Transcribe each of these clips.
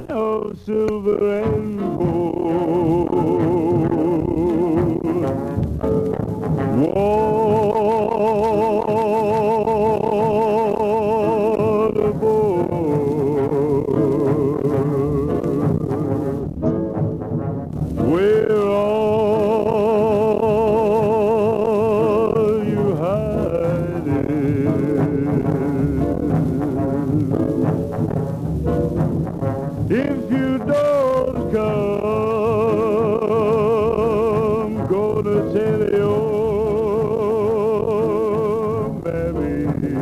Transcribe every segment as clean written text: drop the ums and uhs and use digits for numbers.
of silver and gold. Waterboard, where are you hiding? If you don't come, gonna tell your mammy.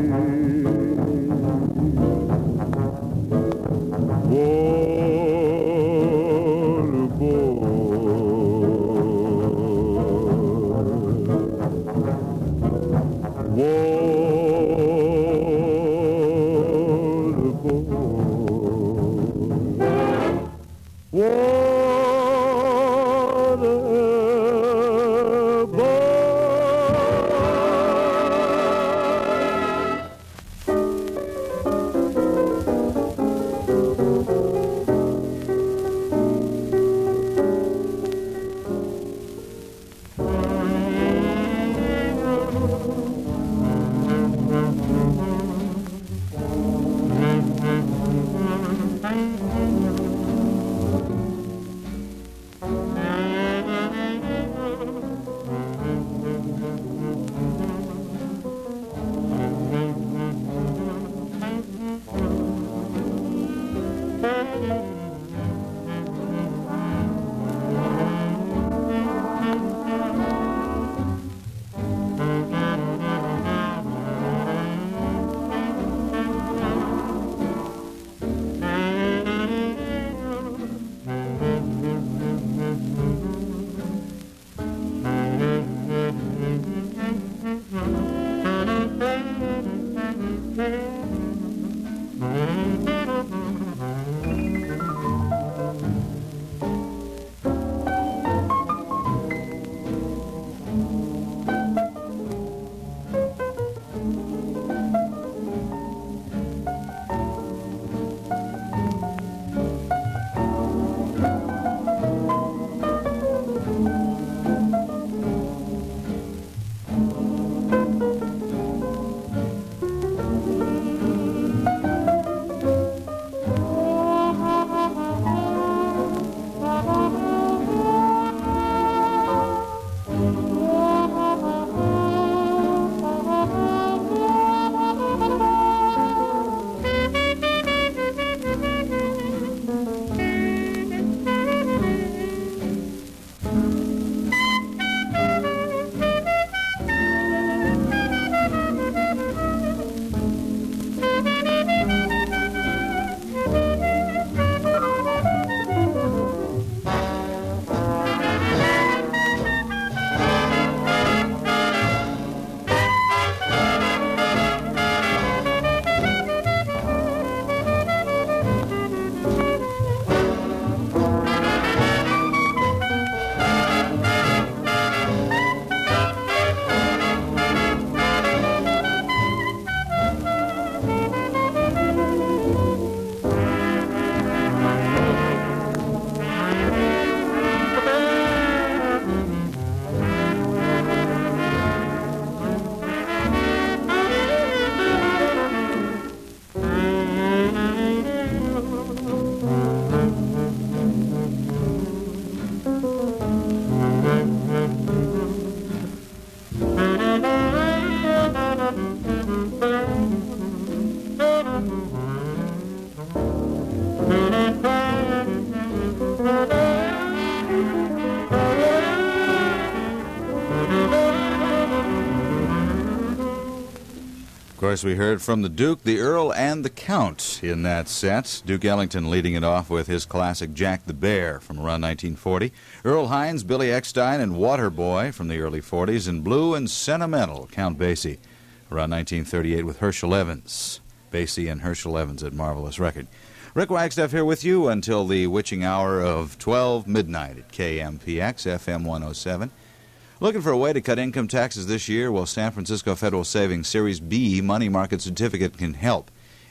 Of course, we heard from the Duke, the Earl, and the Count in that set. Duke Ellington leading it off with his classic Jack the Bear from around 1940. Earl Hines, Billy Eckstine, and Waterboy from the early 40s. And Blue and Sentimental, Count Basie, around 1938 with Herschel Evans. Basie and Herschel Evans at Marvelous Record. Rick Wagstaff here with you until the witching hour of 12 midnight at KMPX FM 107. Looking for a way to cut income taxes this year? Well, San Francisco Federal Savings Series B Money Market Certificate can help.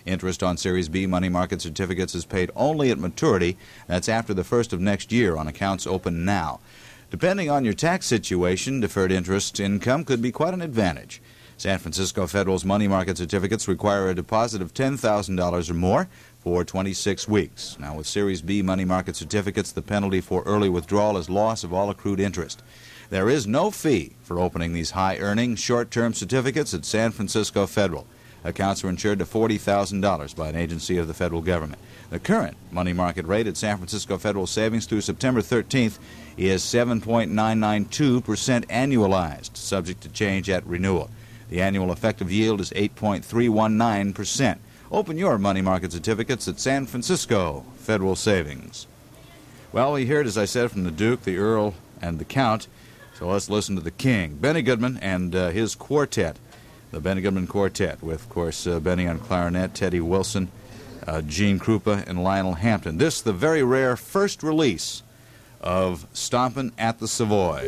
Interest on Series B money market certificates is paid only at maturity. That's after the 1st of next year on accounts open now. Depending on your tax situation, deferred interest income could be quite an advantage. San Francisco Federal's money market certificates require a deposit of $10,000 or more for 26 weeks. Now, with Series B money market certificates, the penalty for early withdrawal is loss of all accrued interest. There is no fee for opening these high-earning, short-term certificates at San Francisco Federal. Accounts are insured to $40,000 by an agency of the federal government. The current money market rate at San Francisco Federal Savings through September 13th is 7.992% annualized, subject to change at renewal. The annual effective yield is 8.319%. Open your money market certificates at San Francisco Federal Savings. Well, we heard, as I said, from the Duke, the Earl, and the Count. So let's listen to the King, Benny Goodman, and his quartet, the Benny Goodman Quartet, with, of course, Benny on clarinet, Teddy Wilson, Gene Krupa, and Lionel Hampton. This, the very rare first release of Stompin' at the Savoy.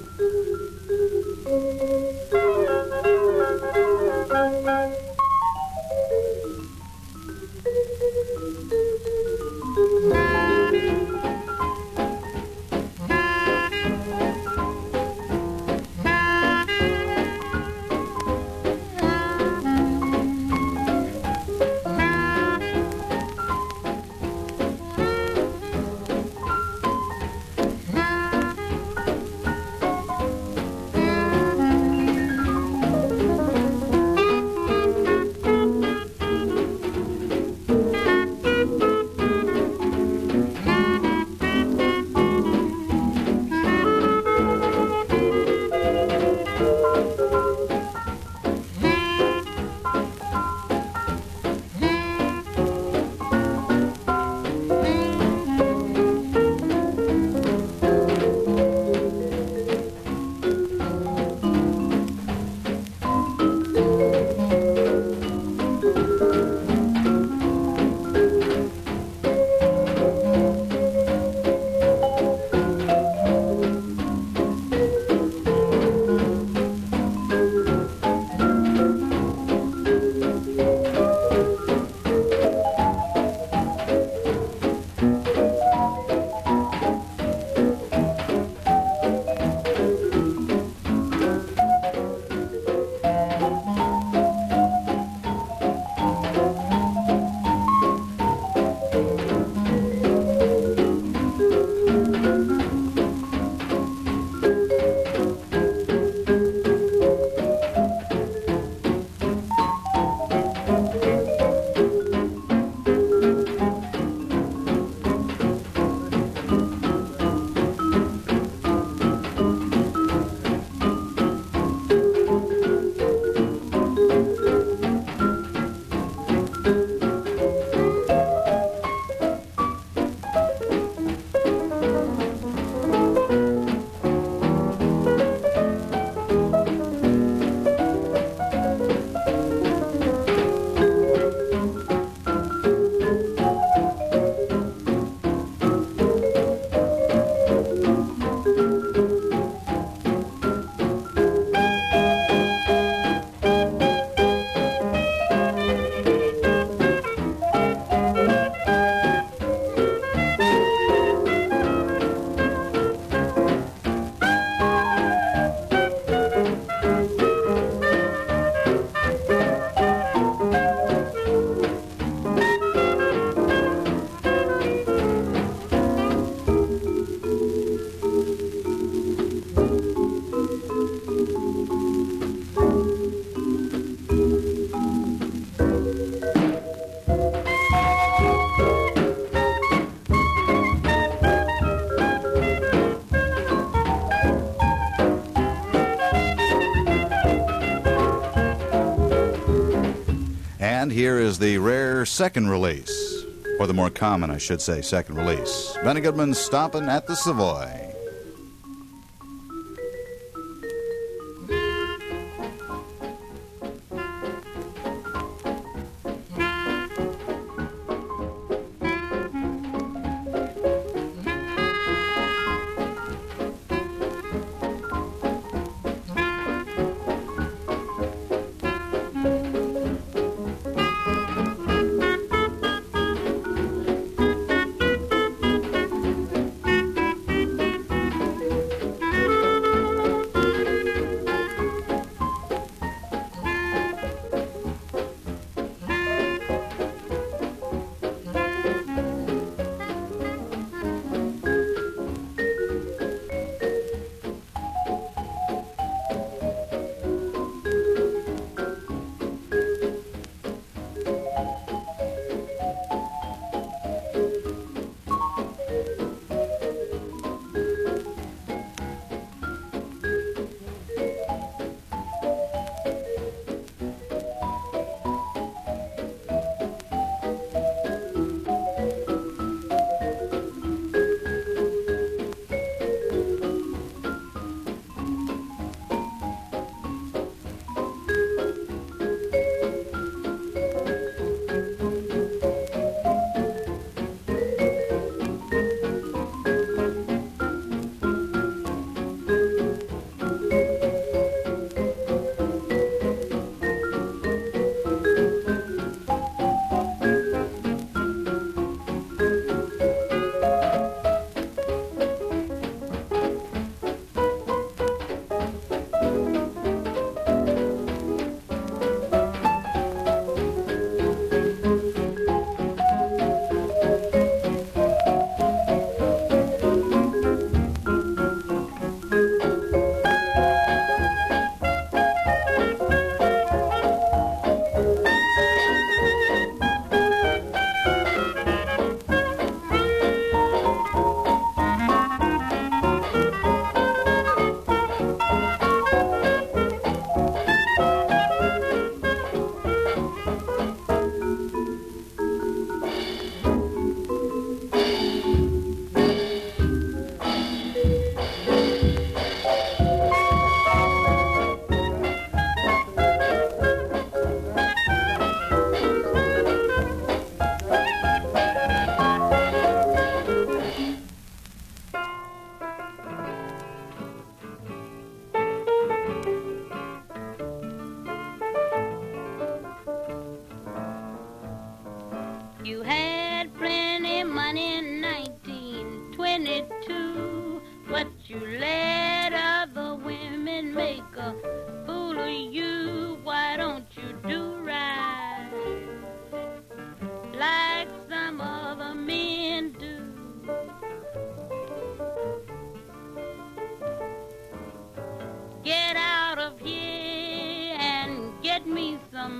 And here is the rare second release, or the more common, I should say, second release. Benny Goodman's Stompin' at the Savoy.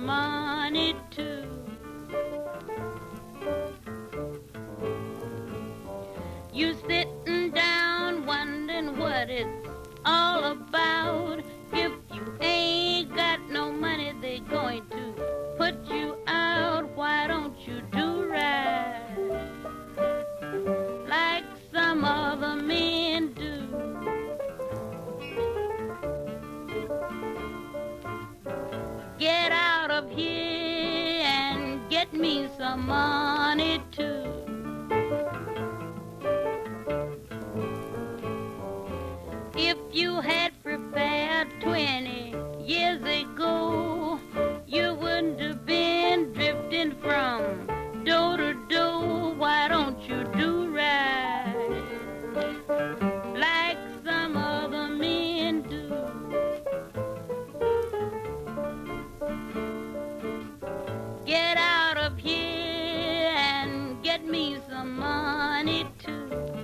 some money too. You sitting down wondering what it's all about. If you ain't got no money, they going to put you out. Why don't you do right like some other men do? Get out of here and get me some money too. If you had prepared 20 years ago, you wouldn't have been drifting from door to door. Why don't you do right like some other men do? Get out of here and get me some money too.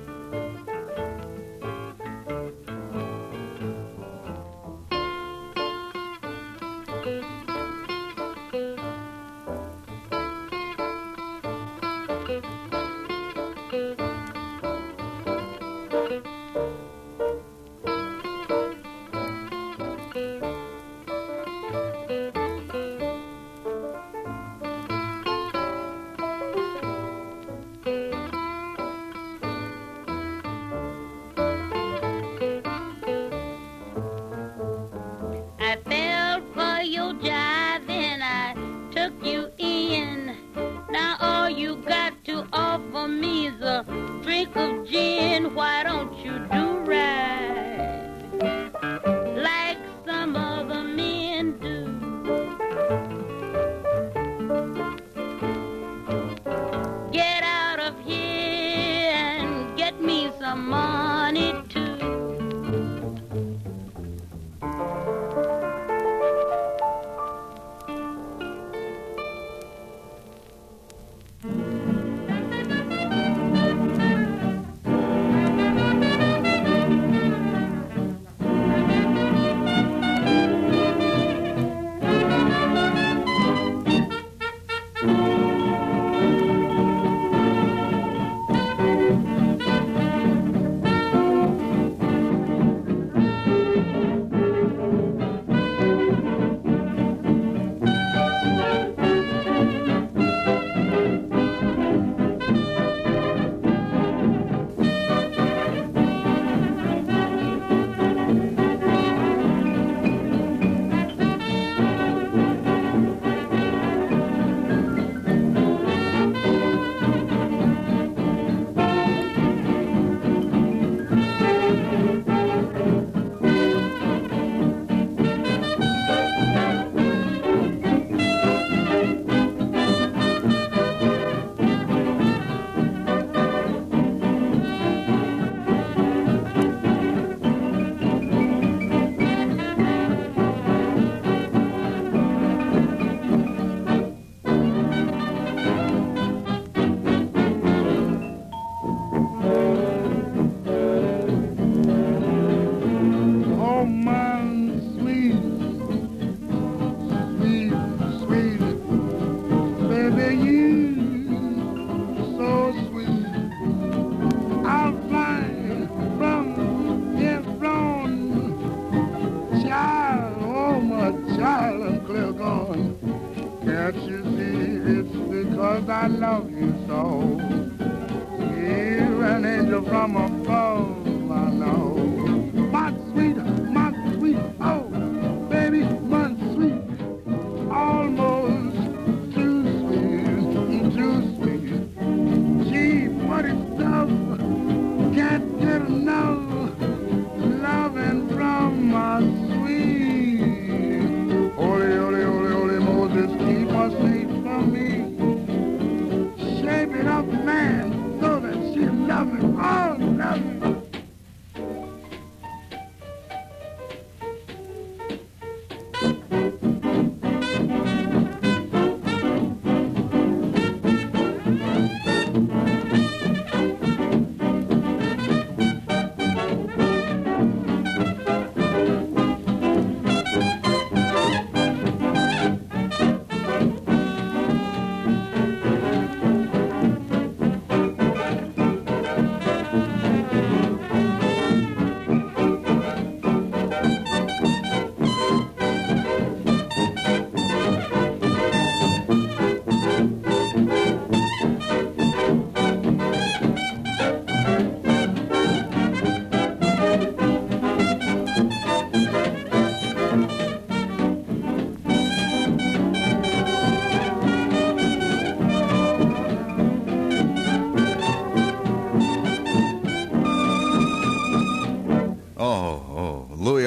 I fell for your jive and I took you in. Now all you got to offer me is a drink of gin. Why don't you do right like some other men do? Get out of here and get me some money too. Oh, man, sweet, sweet, sweet, baby, you so sweet. I'll fly from here from child, oh, my child, I'm clear gone. Can't you see it's because I love you so? You're an angel from above, I know. My sweet, oh, baby, my sweet, almost too sweet. Gee, what is love? Can't get enough loving from my sweet. Holy, Moses, keep her safe from me. Shape it up, man, so that she love me, oh, love me.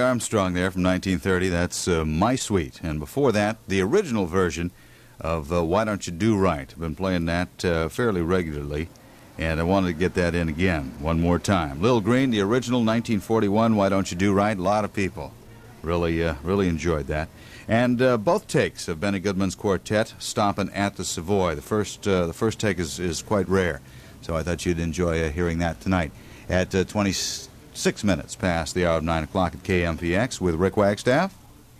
Armstrong there from 1930. That's My Sweet. And before that, the original version of Why Don't You Do Right. I've been playing that fairly regularly, and I wanted to get that in again one more time. Lil Green, the original 1941 Why Don't You Do Right. A lot of people really enjoyed that. And both takes of Benny Goodman's quartet, Stompin' at the Savoy. The first take is quite rare, so I thought you'd enjoy hearing that tonight at 26 minutes past the hour of 9 o'clock at KMPX with Rick Wagstaff.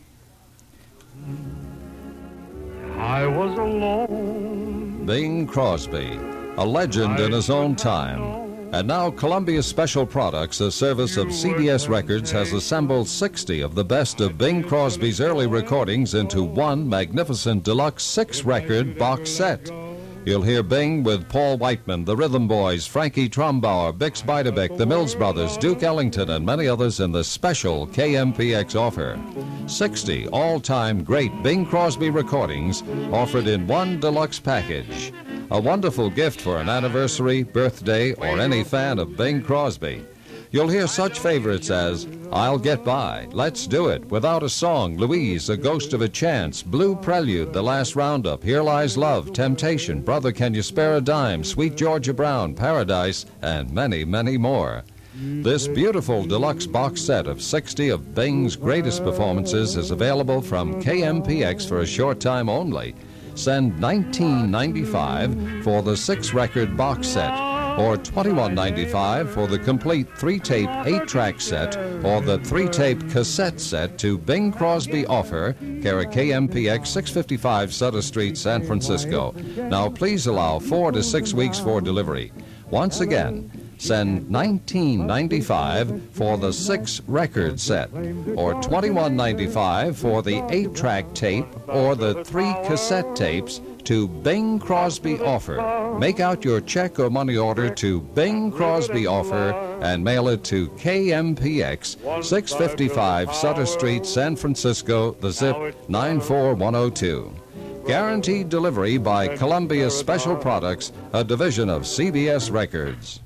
I was alone. Bing Crosby, a legend in his own time. And now Columbia Special Products, a service of CBS Records, has assembled 60 of the best of Bing Crosby's early recordings into one magnificent deluxe 6-record box set. You'll hear Bing with Paul Whiteman, the Rhythm Boys, Frankie Trumbauer, Bix Beiderbecke, the Mills Brothers, Duke Ellington, and many others in the special KMPX offer. 60 all-time great Bing Crosby recordings offered in one deluxe package. A wonderful gift for an anniversary, birthday, or any fan of Bing Crosby. You'll hear such favorites as I'll Get By, Let's Do It, Without a Song, Louise, A Ghost of a Chance, Blue Prelude, The Last Roundup, Here Lies Love, Temptation, Brother Can You Spare a Dime, Sweet Georgia Brown, Paradise, and many, many more. This beautiful deluxe box set of 60 of Bing's greatest performances is available from KMPX for a short time only. Send $19.95 for the 6-record box set, or $21.95 for the complete 3-tape 8-track set or the 3-tape cassette set to Bing Crosby Offer, care of KMPX, 655 Sutter Street, San Francisco. Now please allow 4 to 6 weeks for delivery. Once again, send $19.95 for the 6-record set, or $21.95 for the 8-track tape or the 3 cassette tapes to Bing Crosby Offer. Make out your check or money order to Bing Crosby Offer and mail it to KMPX, 655 Sutter Street, San Francisco, the zip 94102. Guaranteed delivery by Columbia Special Products, a division of CBS Records.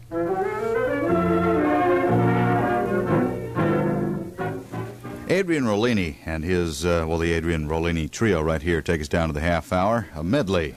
Adrian Rollini and his, the Adrian Rollini trio right here take us down to the half hour, a medley.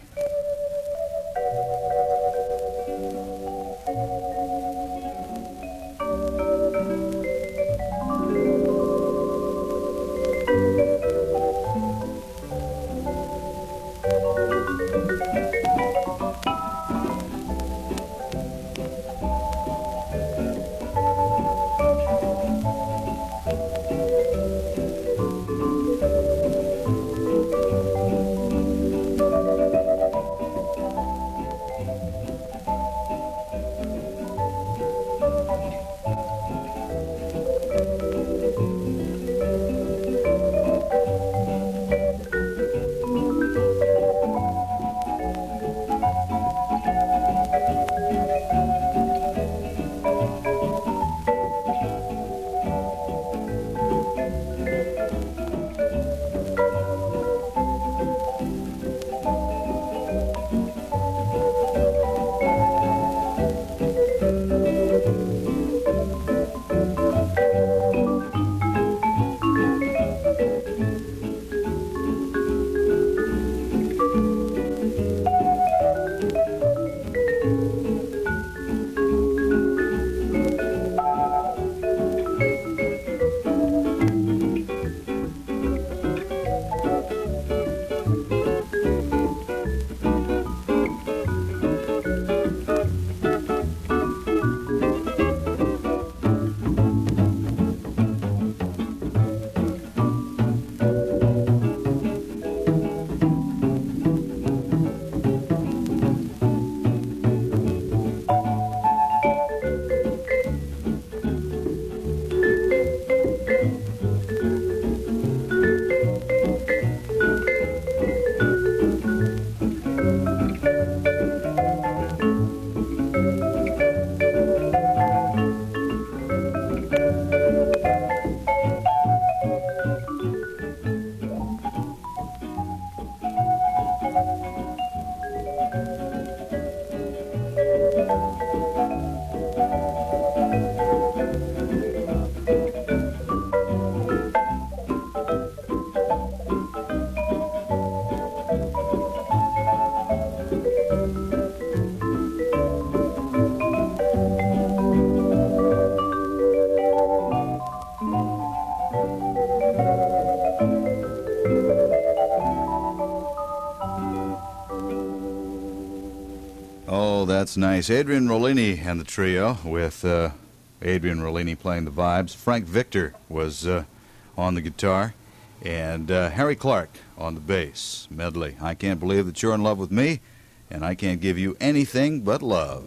that's nice. Adrian Rollini and the trio with Adrian Rollini playing the vibes. Frank Victor was on the guitar. And Harry Clark on the bass. Medley. I Can't Believe That You're in Love with Me, and I Can't Give You Anything But Love.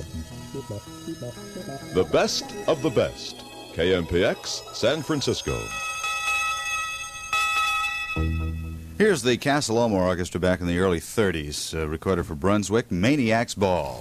The best of the best. KMPX, San Francisco. Here's the Casa Loma Orchestra back in the early 30s, recorded for Brunswick, Maniac's Ball.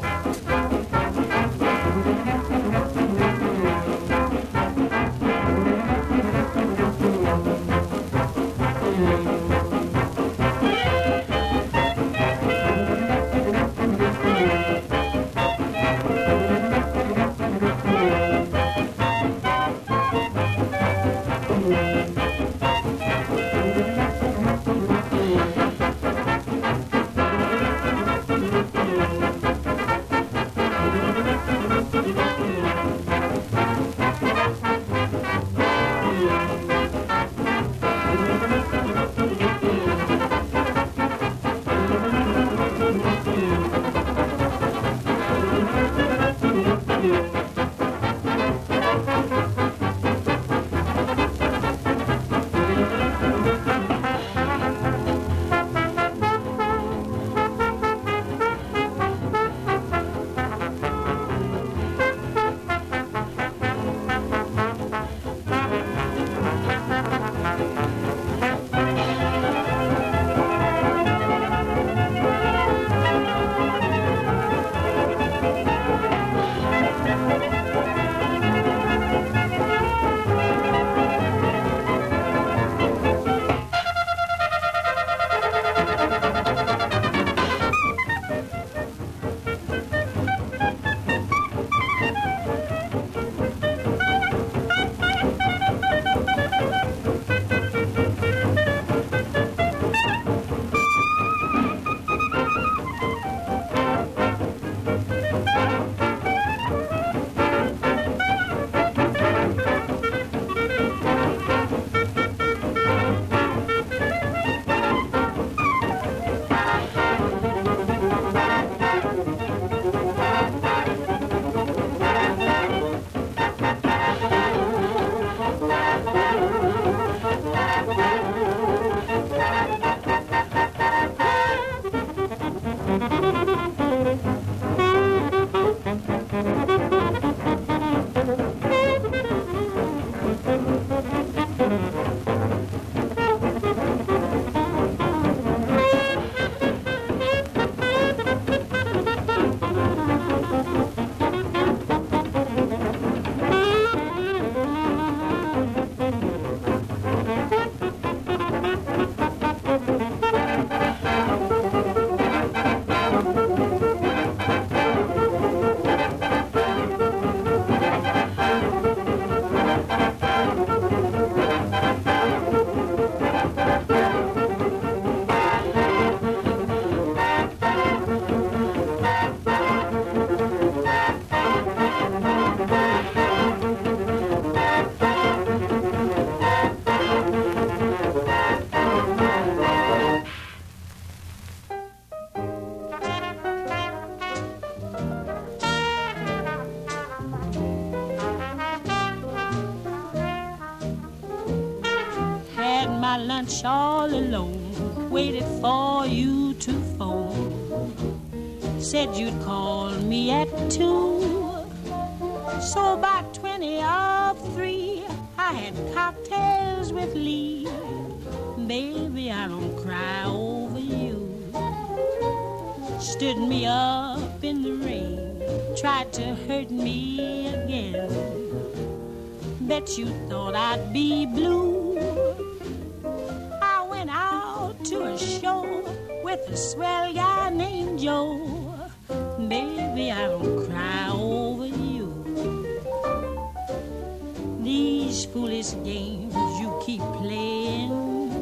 my lunch all alone, waited for you to phone. Said you'd call me at 2. So by 20 of 3, I had cocktails with Lee. Baby, I don't cry over you. Stood me up in the rain, tried to hurt me again. Bet you thought I'd be blue. I went out to a show with a swell guy named Joe. Baby, I don't cry over you. These foolish games you keep playing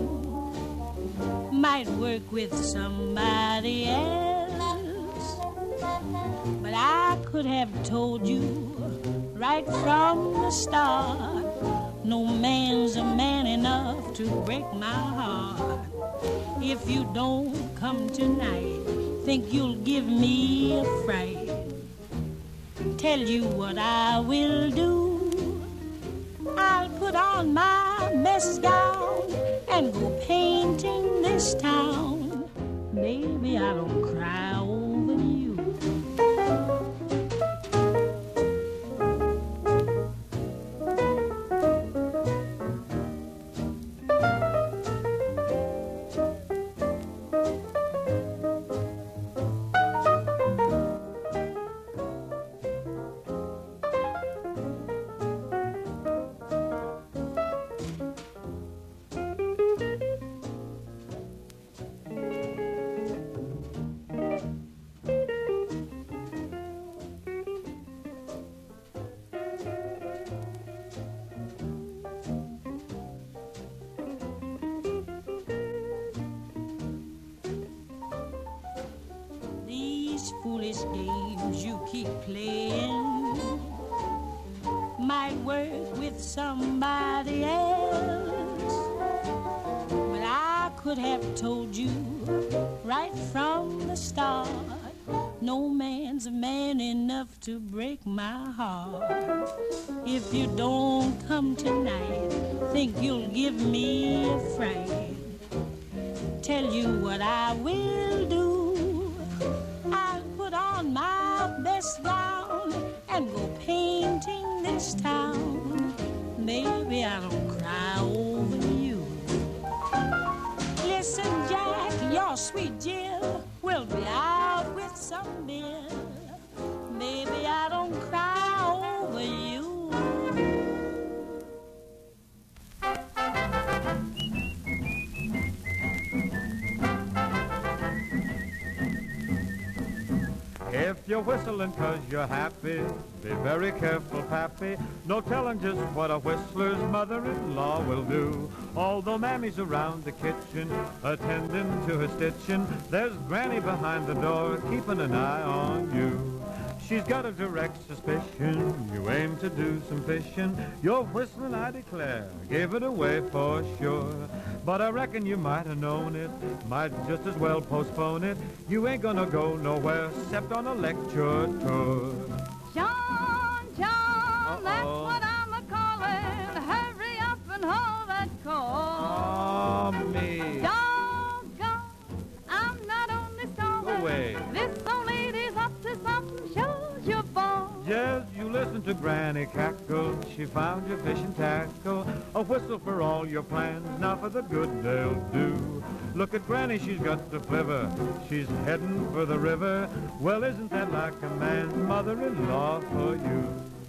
might work with somebody else, but I could have told you right from the start, no man's a man enough to break my heart. If you don't come tonight, think you'll give me a fright. Tell you what I will do. I'll put on my best gown and go painting this town. Maybe I don't cry over you. Foolish games you keep playing might work with somebody else, but I could have told you right from the start, no man's a man enough to break my heart. If you don't come tonight, think you'll give me a fright. Tell you what I will do. On my best gown and go painting this town. Maybe I don't cry over you. Listen, Jack, your sweet Jill will be out with some bill. Maybe I don't cry over you. If you're whistling 'cause you're happy, be very careful, Pappy. No telling just what a whistler's mother-in-law will do. Although Mammy's around the kitchen, attending to her stitching, there's Granny behind the door, keeping an eye on you. She's got a direct suspicion you aim to do some fishing. Your whistling, I declare, gave it away for sure. But I reckon you might have known it, might just as well postpone it. You ain't gonna go nowhere except on a lecture tour. John, that's what I'm a-calling. Hurry up and hold that call. Oh, me. Doggone, I'm not only stalling. Go away. This old lady's up to something, shows your ball. Yes, you listen to Granny cackle. She found your fishing tackle. A whistle for all your plans, now for the good they'll do. Look at Granny, she's got the flivver. She's heading for the river. Well, isn't that like a man's mother-in-law for you?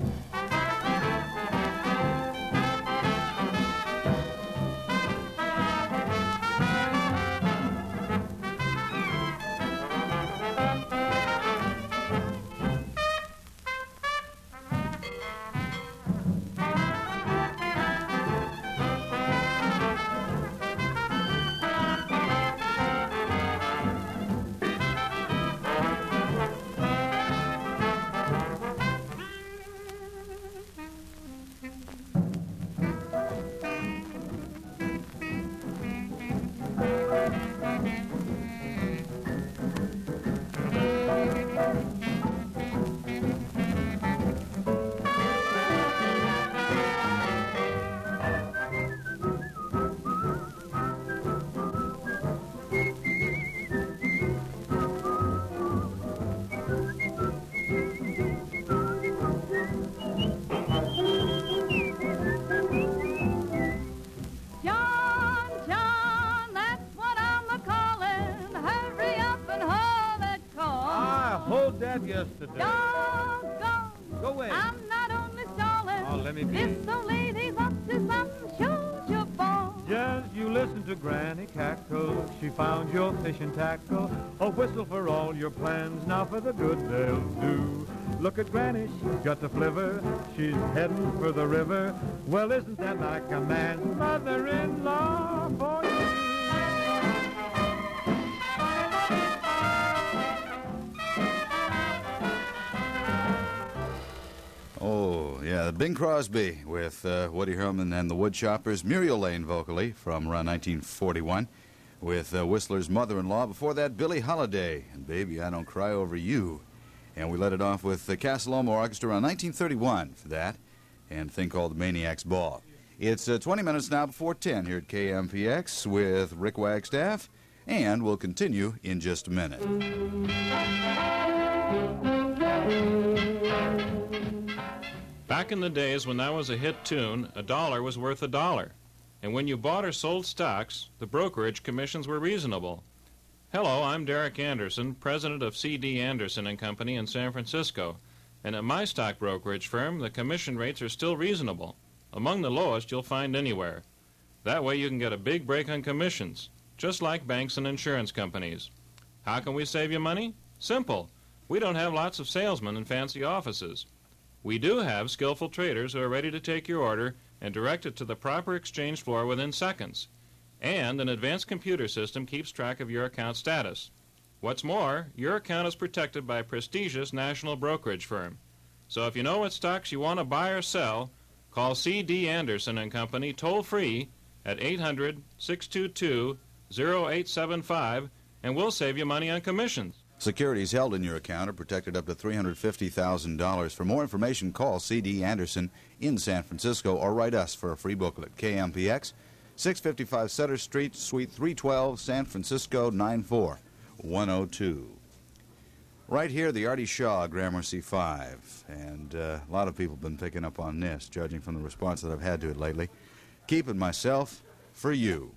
Yesterday. Doggone. Go away. I'm not only stalling. Oh, let me be. This old lady's up to something, shows your ball. Just you listen to Granny cackle. She found your fishing tackle. A whistle for all your plans, now for the good they'll do. Look at Granny, she's got the flivver. She's heading for the river. Well, isn't that like a man's mother-in-law for you? Oh, yeah, Bing Crosby with Woody Herman and the Woodchoppers. Muriel Lane vocally from around 1941 with Whistler's Mother-in-Law. Before that, Billie Holiday and Baby, I Don't Cry Over You. And we let it off with the Casa Loma Orchestra around 1931 for that, and a thing called the Maniacs Ball. It's 20 minutes now before 10 here at KMPX with Rick Wagstaff, and we'll continue in just a minute. Back in the days when that was a hit tune, $1 was worth $1. And when you bought or sold stocks, the brokerage commissions were reasonable. Hello, I'm Derek Anderson, president of C.D. Anderson & Company in San Francisco. And at my stock brokerage firm, the commission rates are still reasonable, among the lowest you'll find anywhere. That way you can get a big break on commissions, just like banks and insurance companies. How can we save you money? Simple. We don't have lots of salesmen in fancy offices. We do have skillful traders who are ready to take your order and direct it to the proper exchange floor within seconds. And an advanced computer system keeps track of your account status. What's more, your account is protected by a prestigious national brokerage firm. So if you know what stocks you want to buy or sell, call C.D. Anderson & Company toll-free at 800-622-0875, and we'll save you money on commissions. Securities held in your account are protected up to $350,000. For more information, call C.D. Anderson in San Francisco or write us for a free booklet. KMPX, 655 Sutter Street, Suite 312, San Francisco, 94102. Right here, the Artie Shaw Gramercy 5. And a lot of people have been picking up on this, judging from the response that I've had to it lately. Keeping myself for you.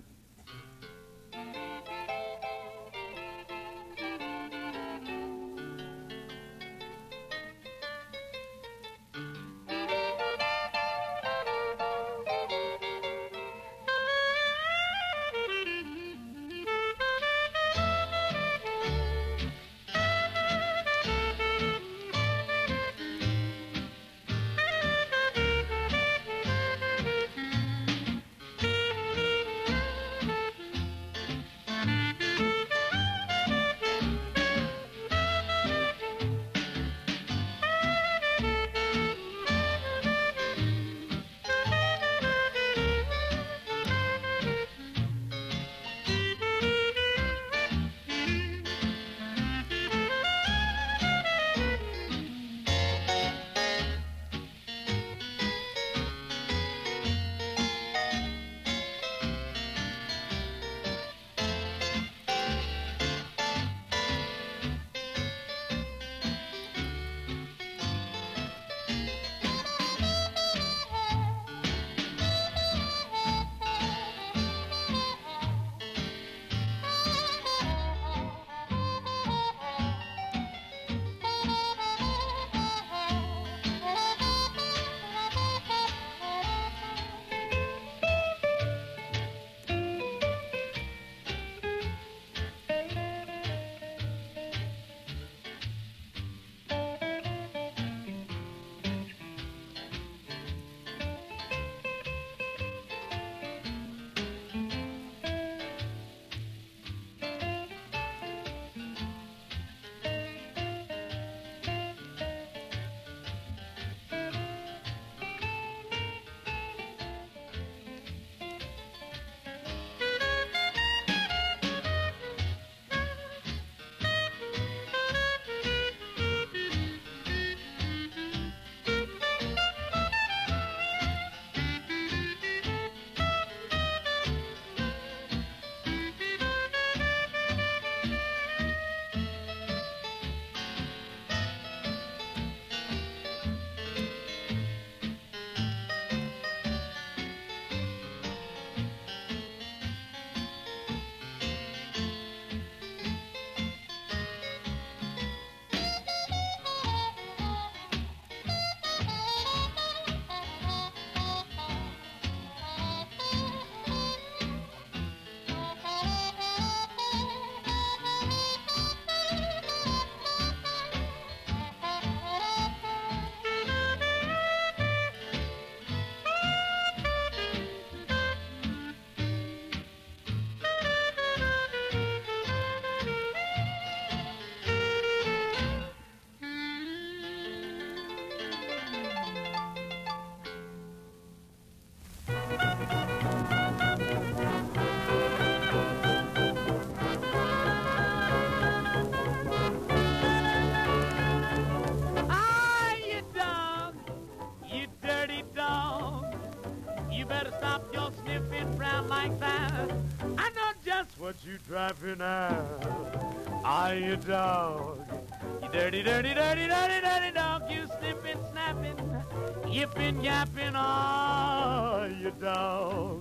like that. I know just what you driving at. Ah, you dog. You dirty, dirty, dirty, dirty, dirty dog. You sniffing, snapping, yipping, yapping. Ah, you dog.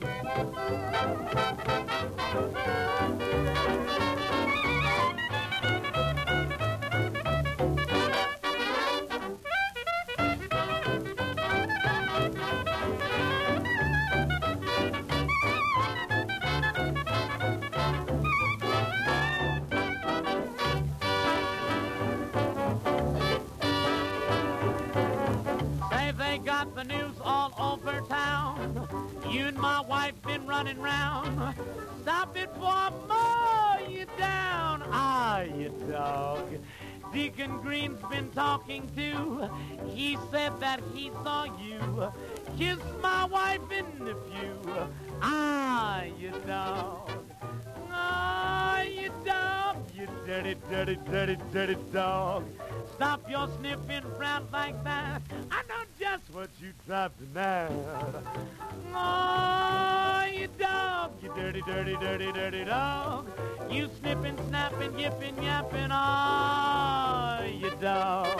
Got the news all over town. You and my wife been running round. Stop it before I mow you down. Ah, you dog. Deacon Green's been talking too. He said that he saw you kiss my wife in the pew. Ah, you dog. Ah, you dog. You dirty, dirty, dirty, dirty dog. Stop your sniffing around like that. I know just what you driving at. Oh, you dog, you dirty, dirty, dirty, dirty dog. You sniffing, snapping, yipping, yapping. Oh, you dog.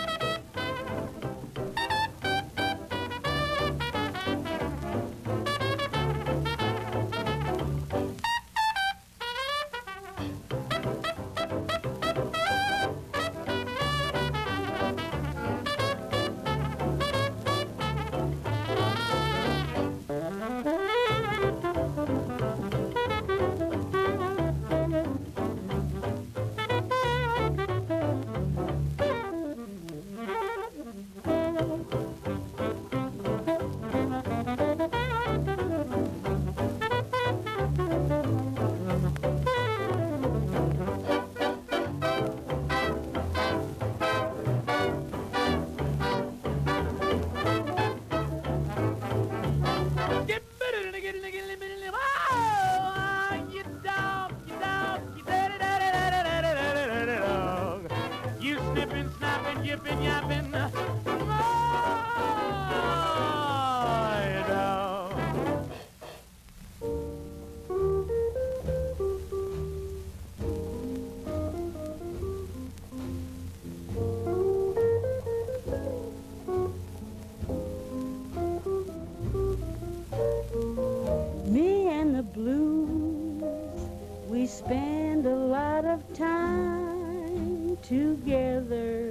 We spend a lot of time together.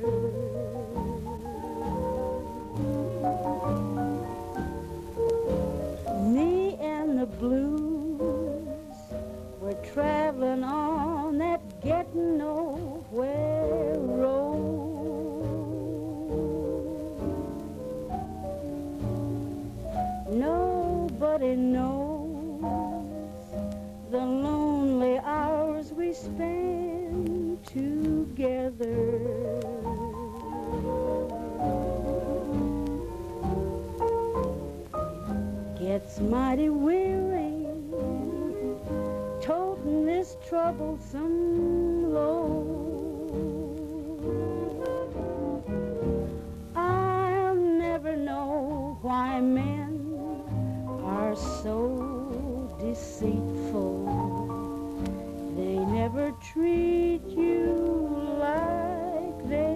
Me and the blues, we're traveling on that getting nowhere road. Nobody knows the lonely hours we spend together. Gets mighty weary toting this troublesome load. I'll never know why men are so deceitful. They never treat you like they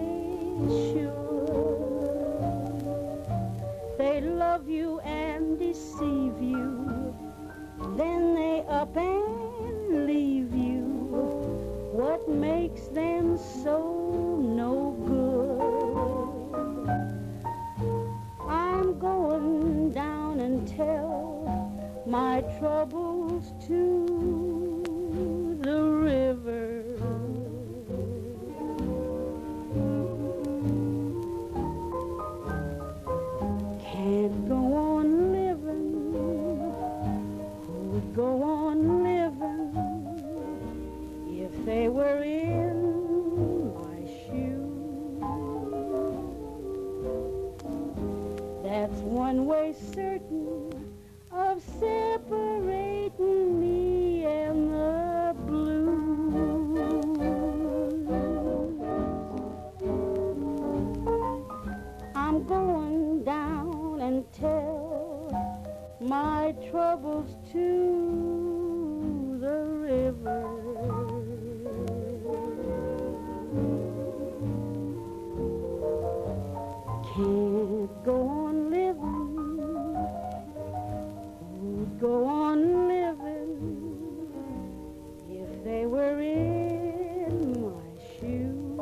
should. They love you and deceive you, then they up and leave you. What makes them so no good? I'm going down and tell my troubles to the river. Can't go on living, who would go on living if they were in my shoes? That's one way certain of separating me and the blues. I'm going down and tell my troubles to the river. Can't go on living, who'd go on living if they were in my shoes?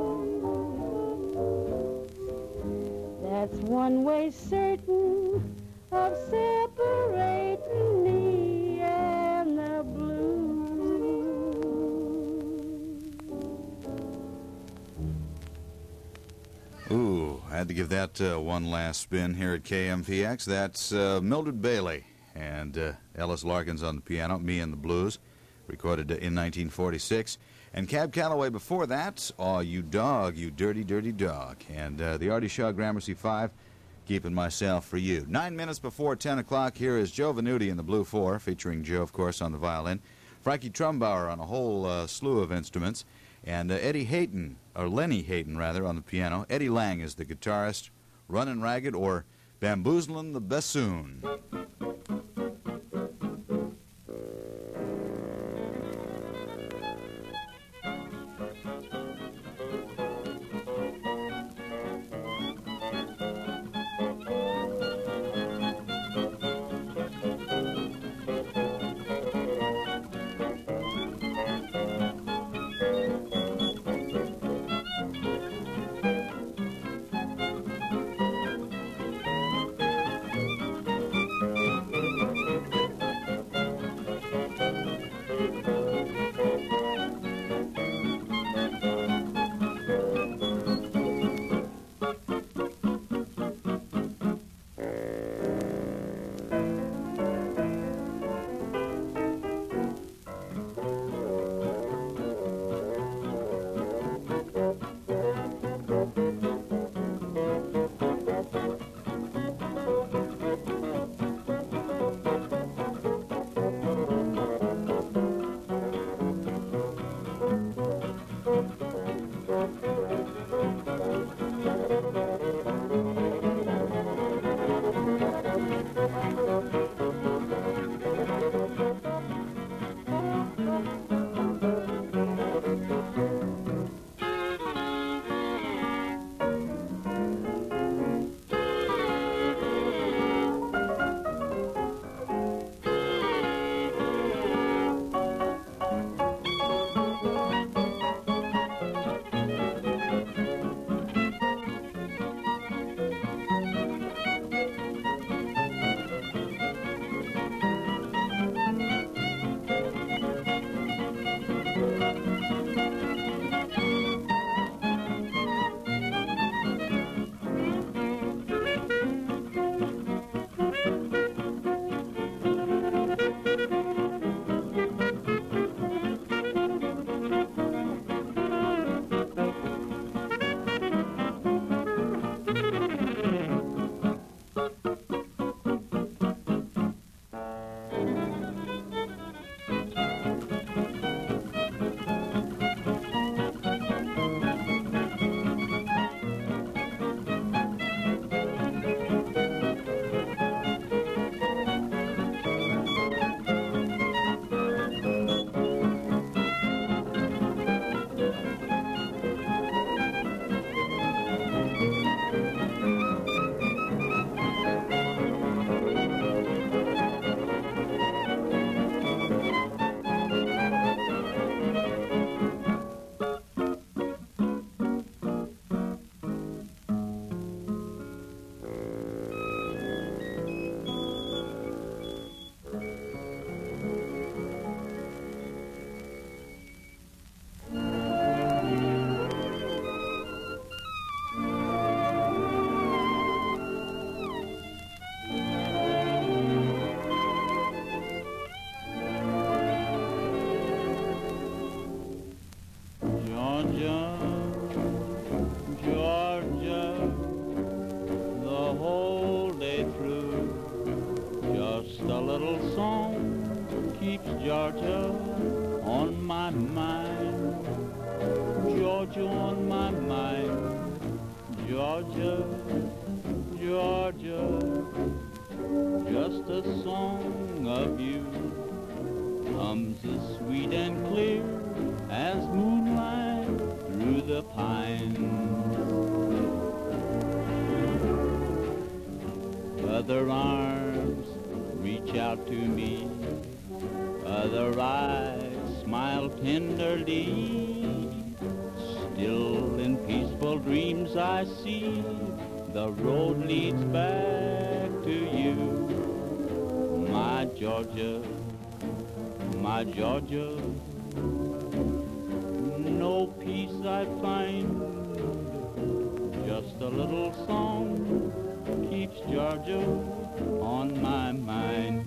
That's one way certain of separating me and the blues. Ooh, I had to give that one last spin here at KMPX. That's Mildred Bailey and Ellis Larkins on the piano, Me and the Blues, recorded in 1946. And Cab Calloway before that, Aw, You Dog, You Dirty, Dirty Dog. And the Artie Shaw Gramercy 5, Keeping Myself for You. 9 minutes before 10 o'clock, here is Joe Venuti in the Blue Four, featuring Joe, of course, on the violin. Frankie Trumbauer on a whole slew of instruments. And Eddie Hayton, or Lenny Hayton, rather, on the piano. Eddie Lang is the guitarist. Runnin' Ragged or Bamboozlin' the Bassoon. Georgia on my mind, Georgia on my mind, Georgia, Georgia, just a song of you comes as sweet and clear as moonlight through the pines. Other arms reach out to me, other eyes smile tenderly. Still in peaceful dreams I see the road leads back to you. My Georgia, my Georgia, no peace I find, just a little song keeps Georgia on my mind.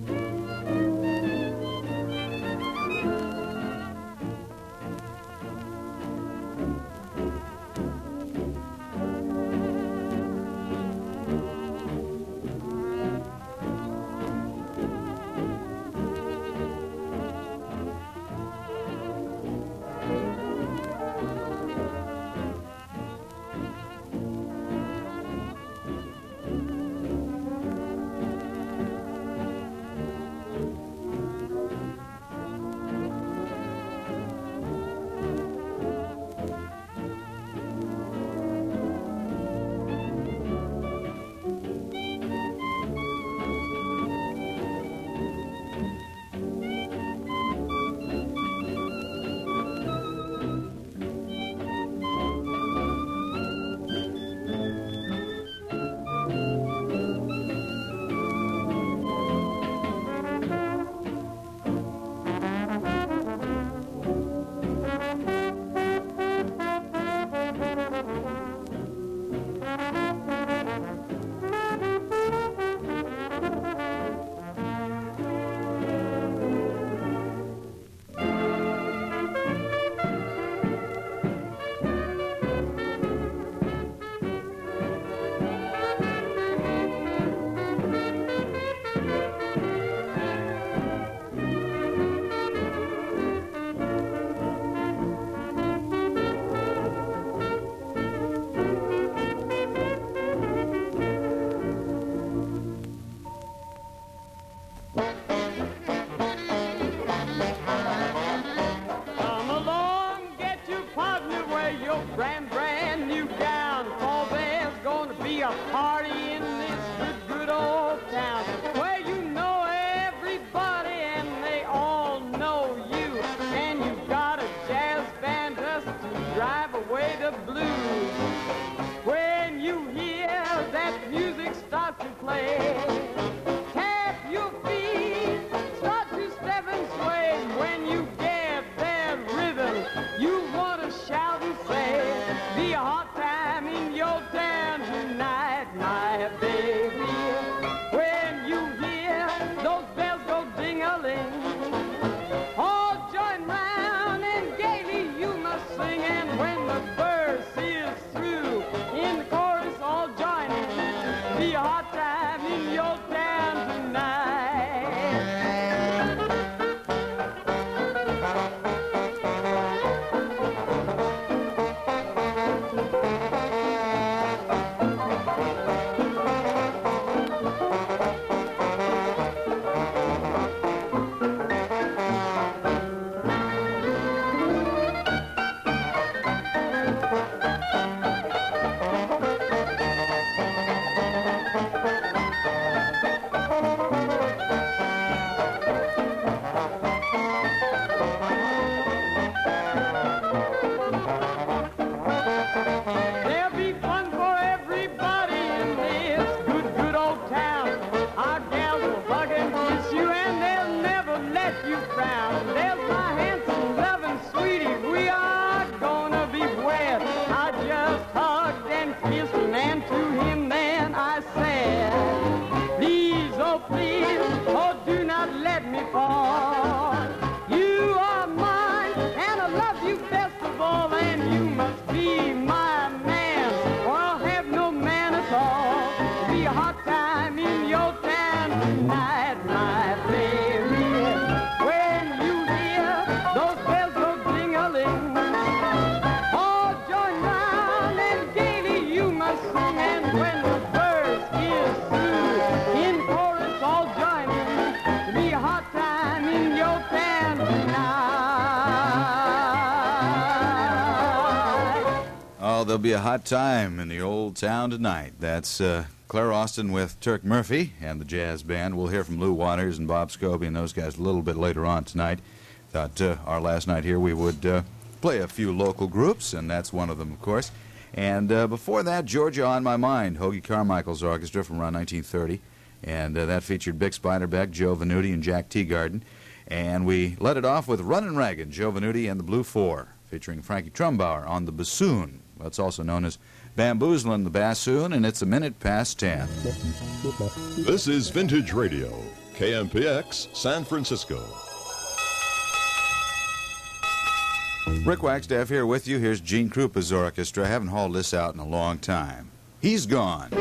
When the verse is through, in chorus all join there'll be a hot time in the old town tonight. That's Claire Austin with Turk Murphy and the jazz band. We'll hear from Lou Waters and Bob Scobie and those guys a little bit later on tonight. Thought our last night here we would play a few local groups, and that's one of them, of course. And before that, Georgia on My Mind, Hoagie Carmichael's orchestra from around 1930. And that featured Bix Beiderbecke, Joe Venuti, and Jack Teagarden. And we let it off with Runnin' Raggin', Joe Venuti and the Blue Four, featuring Frankie Trumbauer on the bassoon. That's also known as Bamboozlin' the Bassoon, and it's 10:10. This is Vintage Radio, KMPX, San Francisco. Rick Wagstaff here with you. Here's Gene Krupa's orchestra. I haven't hauled this out in a long time. He's Gone.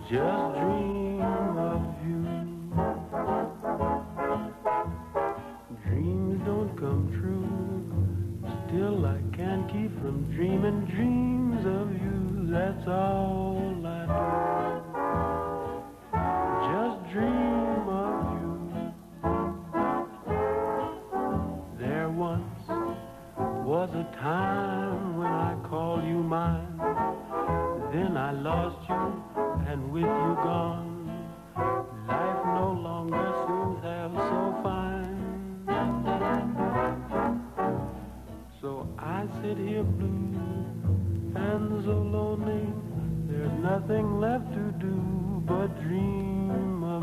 just dream of you. Dreams don't come true, still I can't keep from dreaming dreams of you. That's all I do, just dream of you. There once was a time when I called you mine, then I lost you, and with you gone, life no longer seems half so fine. So I sit here blue and so lonely, there's nothing left to do but dream of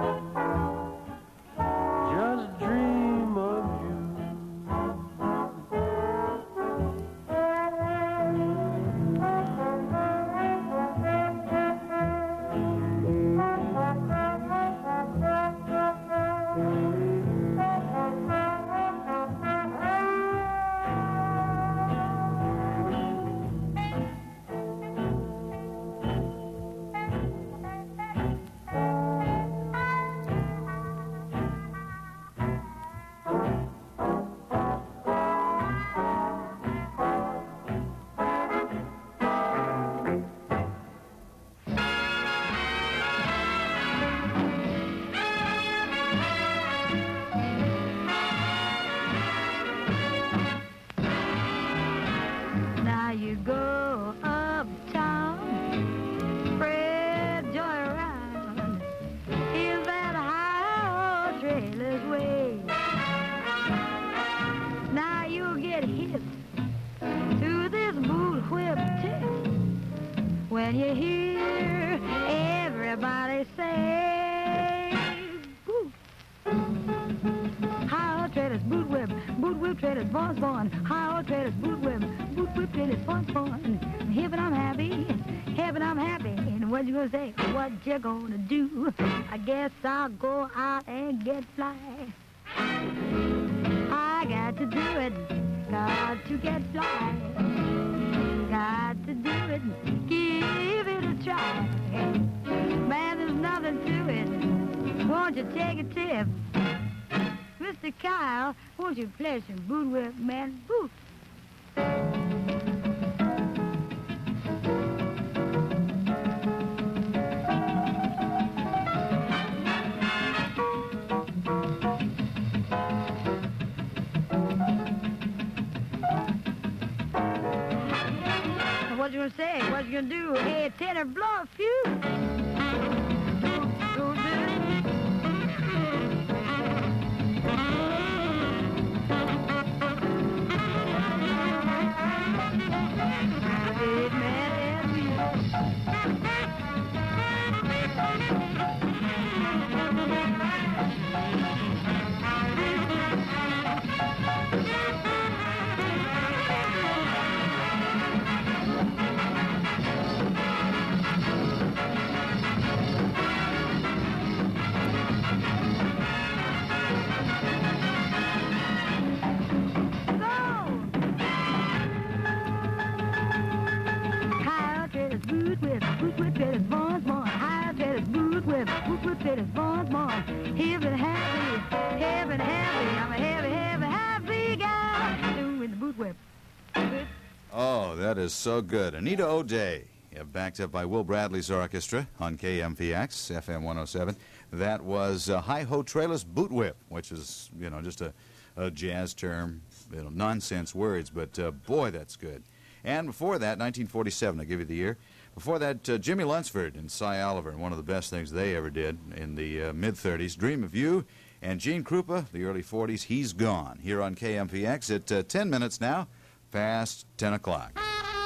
you, just dream of you. When you hear everybody say, "Woo!" High traders, boot whip traders, boss born. High traders, boot whip traders, boss born. Here but I'm happy, And what you gonna say? What you gonna do? I guess I'll go out and get fly. I got to do it, got to get fly. Got to do it, give it a try. Man, there's nothing to it. Won't you take a tip? Mr. Kyle, won't you play some boot whip, man? Boot. What you gonna say? What you gonna do? Hey, tenor, blow a fuse. Oh, that is so good. Anita O'Day, backed up by Will Bradley's orchestra on KMPX, FM 107. That was Hi-Ho Trailers Boot Whip, which is, just a jazz term, nonsense words, but boy, that's good. And before that, 1947, I'll give you the year. Before that, Jimmy Lunsford and Cy Oliver, and one of the best things they ever did in the mid-30s, Dream of You, and Gene Krupa, the early 40s, He's Gone, here on KMPX at 10 minutes now, past 10 o'clock.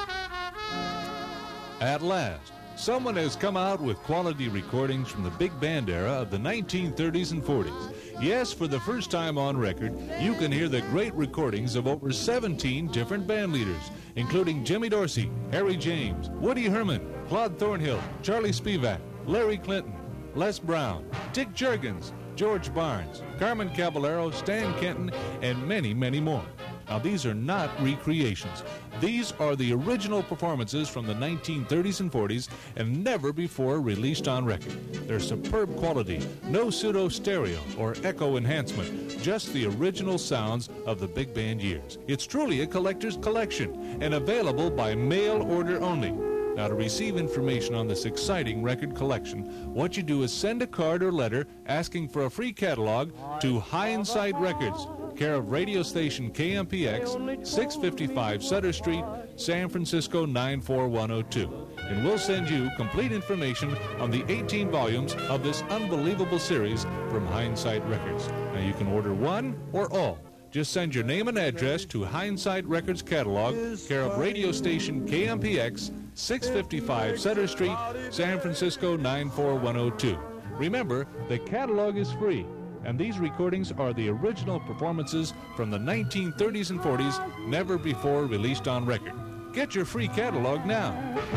At last, someone has come out with quality recordings from the big band era of the 1930s and 40s. Yes, for the first time on record, you can hear the great recordings of over 17 different band leaders, including Jimmy Dorsey, Harry James, Woody Herman, Claude Thornhill, Charlie Spivak, Larry Clinton, Les Brown, Dick Juergens, George Barnes, Carmen Caballero, Stan Kenton, and many, many more. Now, these are not recreations. These are the original performances from the 1930s and 40s and never before released on record. They're superb quality, no pseudo-stereo or echo enhancement, just the original sounds of the big band years. It's truly a collector's collection and available by mail order only. Now, to receive information on this exciting record collection, what you do is send a card or letter asking for a free catalog to Hindsight Records, care of radio station KMPX, 655 Sutter Street, San Francisco 94102. And we'll send you complete information on the 18 volumes of this unbelievable series from Hindsight Records. Now, you can order one or all. Just send your name and address to Hindsight Records Catalog, care of radio station KMPX, 655 Sutter Street, San Francisco 94102. Remember, the catalog is free, and these recordings are the original performances from the 1930s and 40s, never before released on record. Get your free catalog now.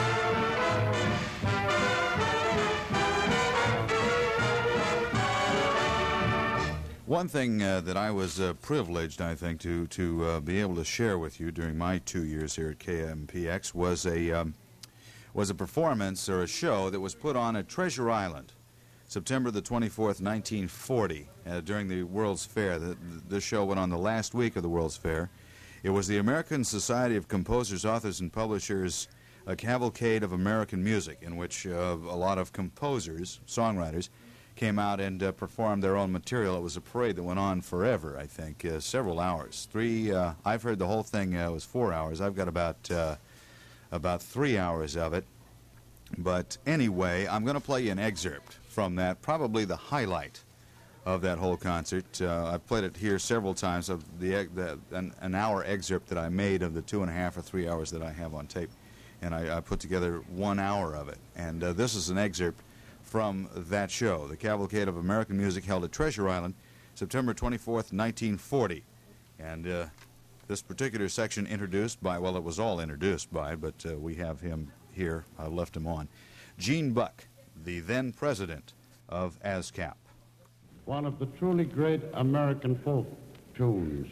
One thing that I was privileged, I think, to be able to share with you during my 2 years here at KMPX was a performance or a show that was put on at Treasure Island, September the 24th, 1940, during the World's Fair. This show went on the last week of the World's Fair. It was the American Society of Composers, Authors, and Publishers, a cavalcade of American music, in which a lot of composers, songwriters, came out and performed their own material. It was a parade that went on forever, I think, several hours. I've heard the whole thing was 4 hours. I've got about 3 hours of it. But anyway, I'm going to play you an excerpt from that, probably the highlight of that whole concert. I've played it here several times, of an hour excerpt that I made of the 2.5 or 3 hours that I have on tape. And I put together 1 hour of it. And this is an excerpt from that show, the Cavalcade of American Music, held at Treasure Island, September 24th, 1940. And this particular section introduced by, well, it was all introduced by, but we have him here. I left him on. Gene Buck, the then president of ASCAP. One of the truly great American folk tunes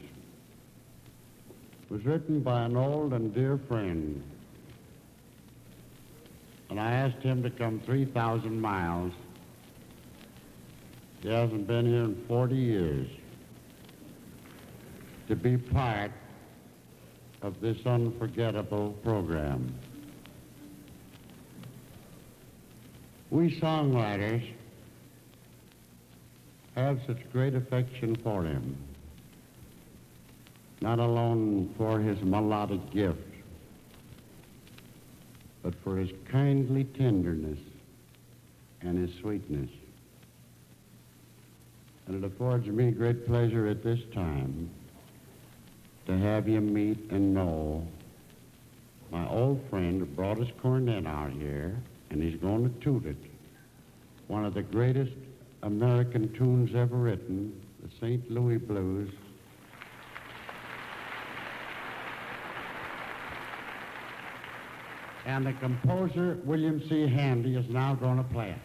was written by an old and dear friend. And I asked him to come 3,000 miles. He hasn't been here in 40 years to be part of this unforgettable program. We songwriters have such great affection for him, not alone for his melodic gift, but for his kindly tenderness and his sweetness. And it affords me great pleasure at this time to have you meet and know my old friend who brought his cornet out here, and he's going to toot it. One of the greatest American tunes ever written, the St. Louis Blues. And the composer, William C. Handy, is now going to play it.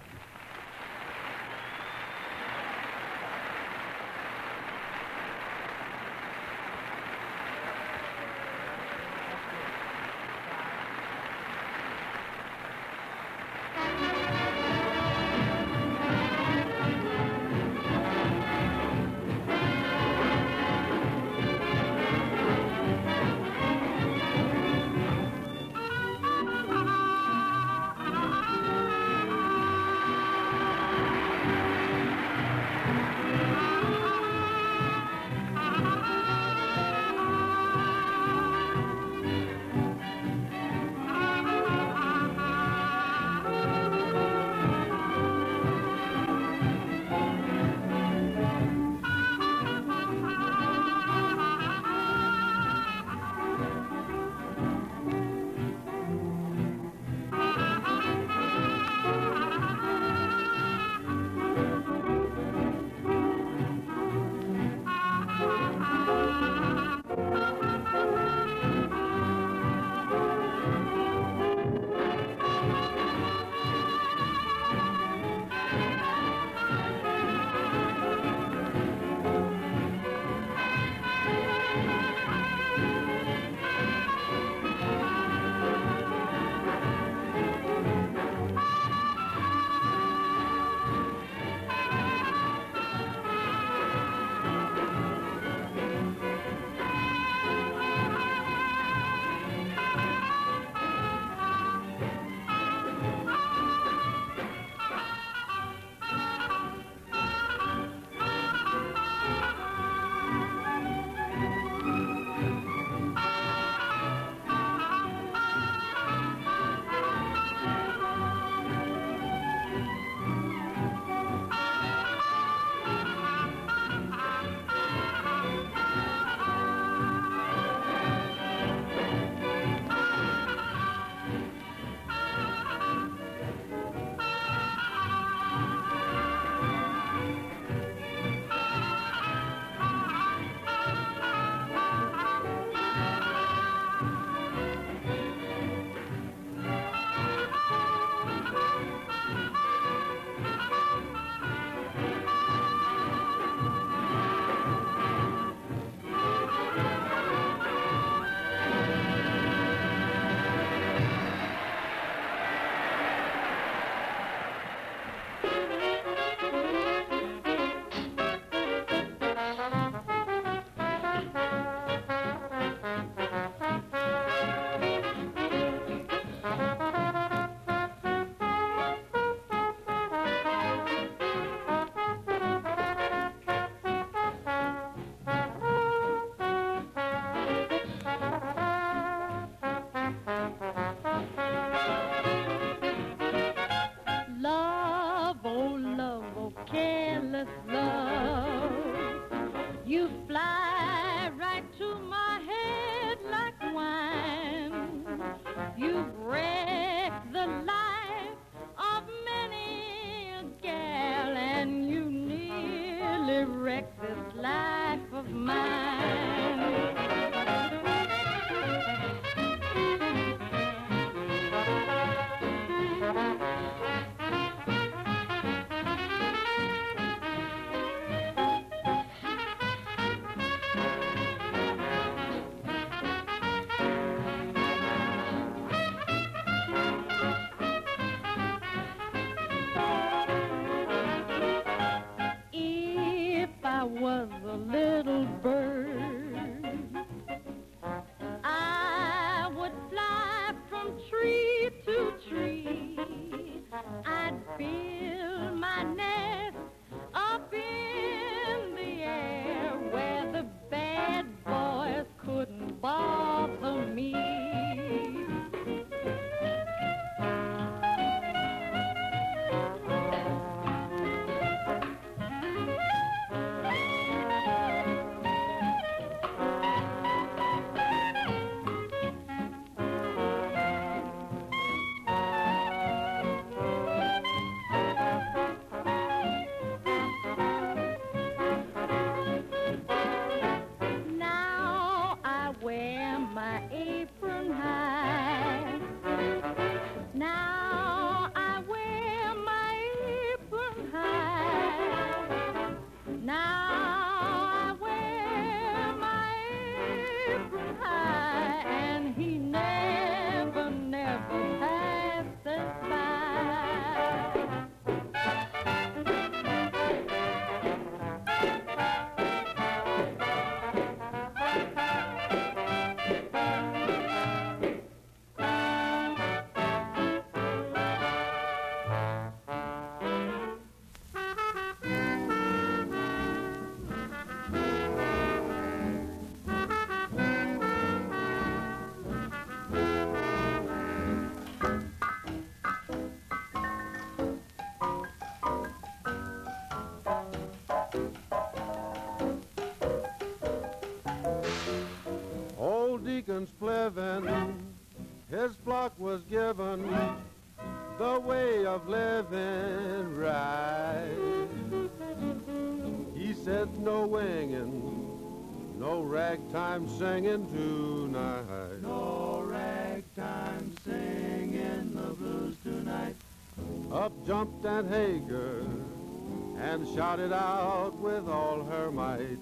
in Spliven, his flock was given the way of living right. He said no winging, no ragtime singing tonight. No ragtime singing the blues tonight. Up jumped Aunt Hager and shouted out with all her might.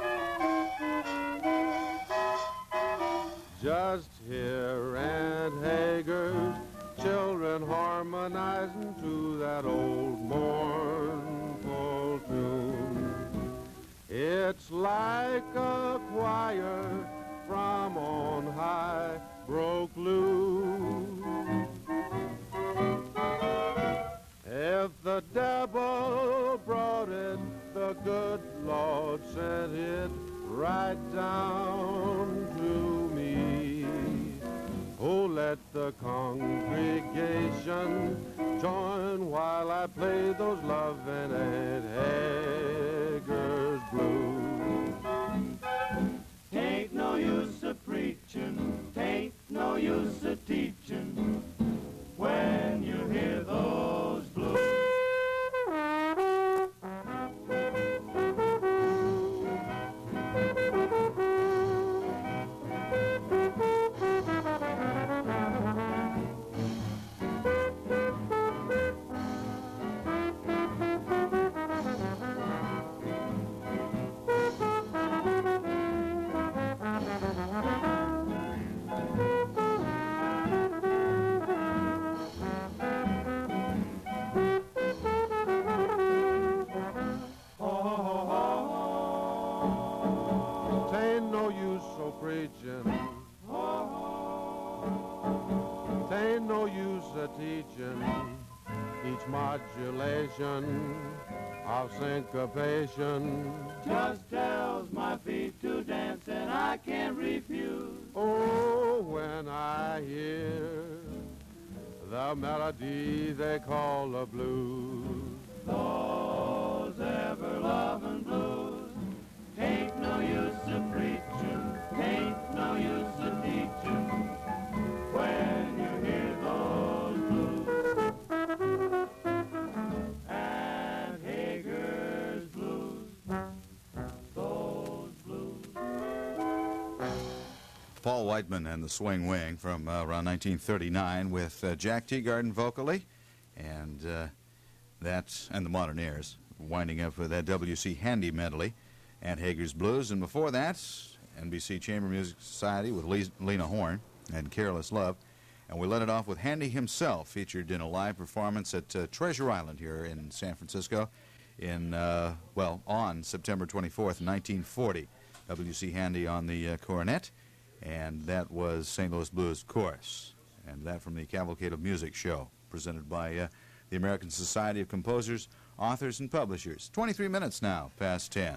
Just hear Aunt Hager's children harmonizing to that old mournful tune. It's like a choir from on high broke loose. If the devil brought it, the good Lord sent it right down to me. Oh, let the congregation join while I play those loving Aunt Hager's blues. Ain't no use of preaching, ain't no use of teaching when you hear those blues. Tain't no use so preaching, tain't no use of teaching. Each modulation of syncopation just tells my feet to dance and I can't refuse. Oh, when I hear the melody they call the blues, those ever-loving blues. Ain't no use of preaching, ain't no use of teaching when you hear those blues. And Hager's blues, those blues. Paul Whiteman and the Swing Wing from around 1939 with Jack Teagarden vocally, and that's and the Modernaires winding up with that W.C. Handy medley, Aunt Hager's Blues, and before that, NBC Chamber Music Society with Lena Horne and Careless Love, and we let it off with Handy himself, featured in a live performance at Treasure Island here in San Francisco on September 24th, 1940. W.C. Handy on the cornet, and that was St. Louis Blues Chorus, and that from the Cavalcade of Music show, presented by the American Society of Composers, Authors, and Publishers. 23 minutes now past 10.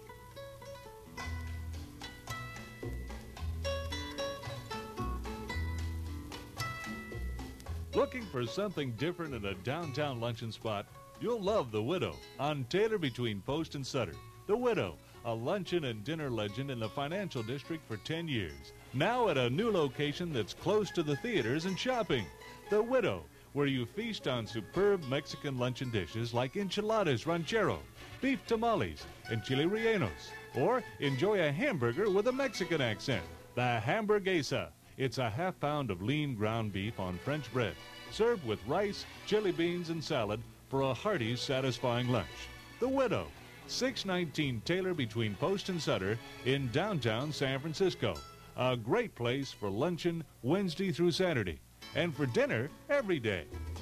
Looking for something different at a downtown luncheon spot? You'll love The Widow on Taylor between Post and Sutter. The Widow, a luncheon and dinner legend in the financial district for 10 years. Now at a new location that's close to the theaters and shopping. The Widow, where you feast on superb Mexican luncheon dishes like enchiladas ranchero, beef tamales, and chili rellenos. Or enjoy a hamburger with a Mexican accent, the Hamburguesa. It's a half pound of lean ground beef on French bread, served with rice, chili beans, and salad for a hearty, satisfying lunch. The Widow, 619 Taylor between Post and Sutter in downtown San Francisco. A great place for luncheon Wednesday through Saturday, and for dinner every day.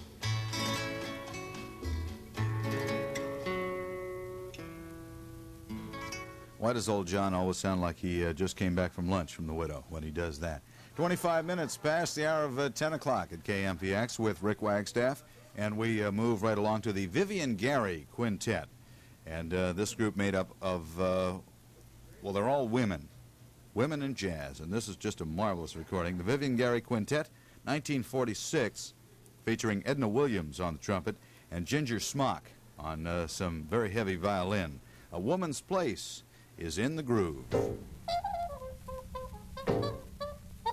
Why does old John always sound like he just came back from lunch from The Widow when he does that? 25 minutes past the hour of 10 o'clock at KMPX with Rick Wagstaff, and we move right along to the Vivian Gary Quintet. And this group made up of, they're all women in jazz, and this is just a marvelous recording. The Vivian Gary Quintet, 1946, featuring Edna Williams on the trumpet and Ginger Smock on some very heavy violin. A Woman's Place is in the Groove.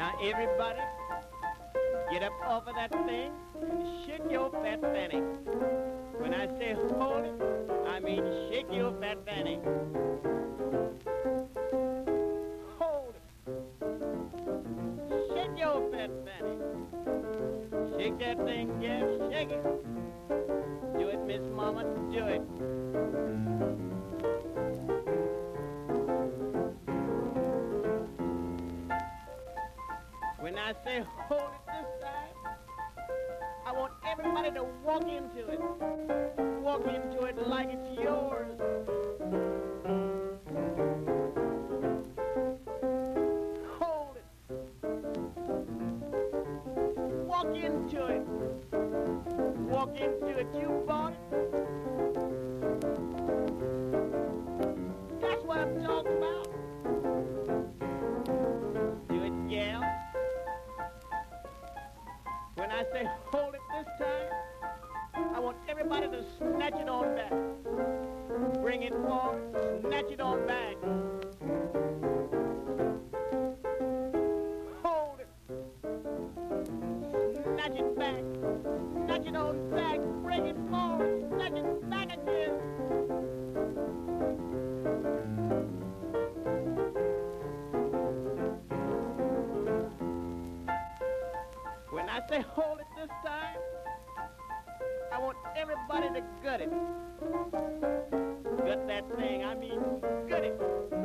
Now everybody, get up off of that thing and shake your fat fanny. When I say hold it, I mean shake your fat fanny. Hold it. Shake your fat fanny. Shake that thing, gal, shake it. Do it, Miss Mama, do it. When I say hold it this time, I want everybody to walk into it. Walk into it like it's yours. Hold it. Walk into it. Walk into it. You bought it. That's what I'm talking about. Do it, gal. When I say hold it this time, I want everybody to snatch it on back. Bring it forward, snatch it on back. Hold it. Snatch it back. Snatch it on back. Bring it forward, snatch it back again. When I say hold it this time, I want everybody to gut it. Gut that thing, I mean gut it.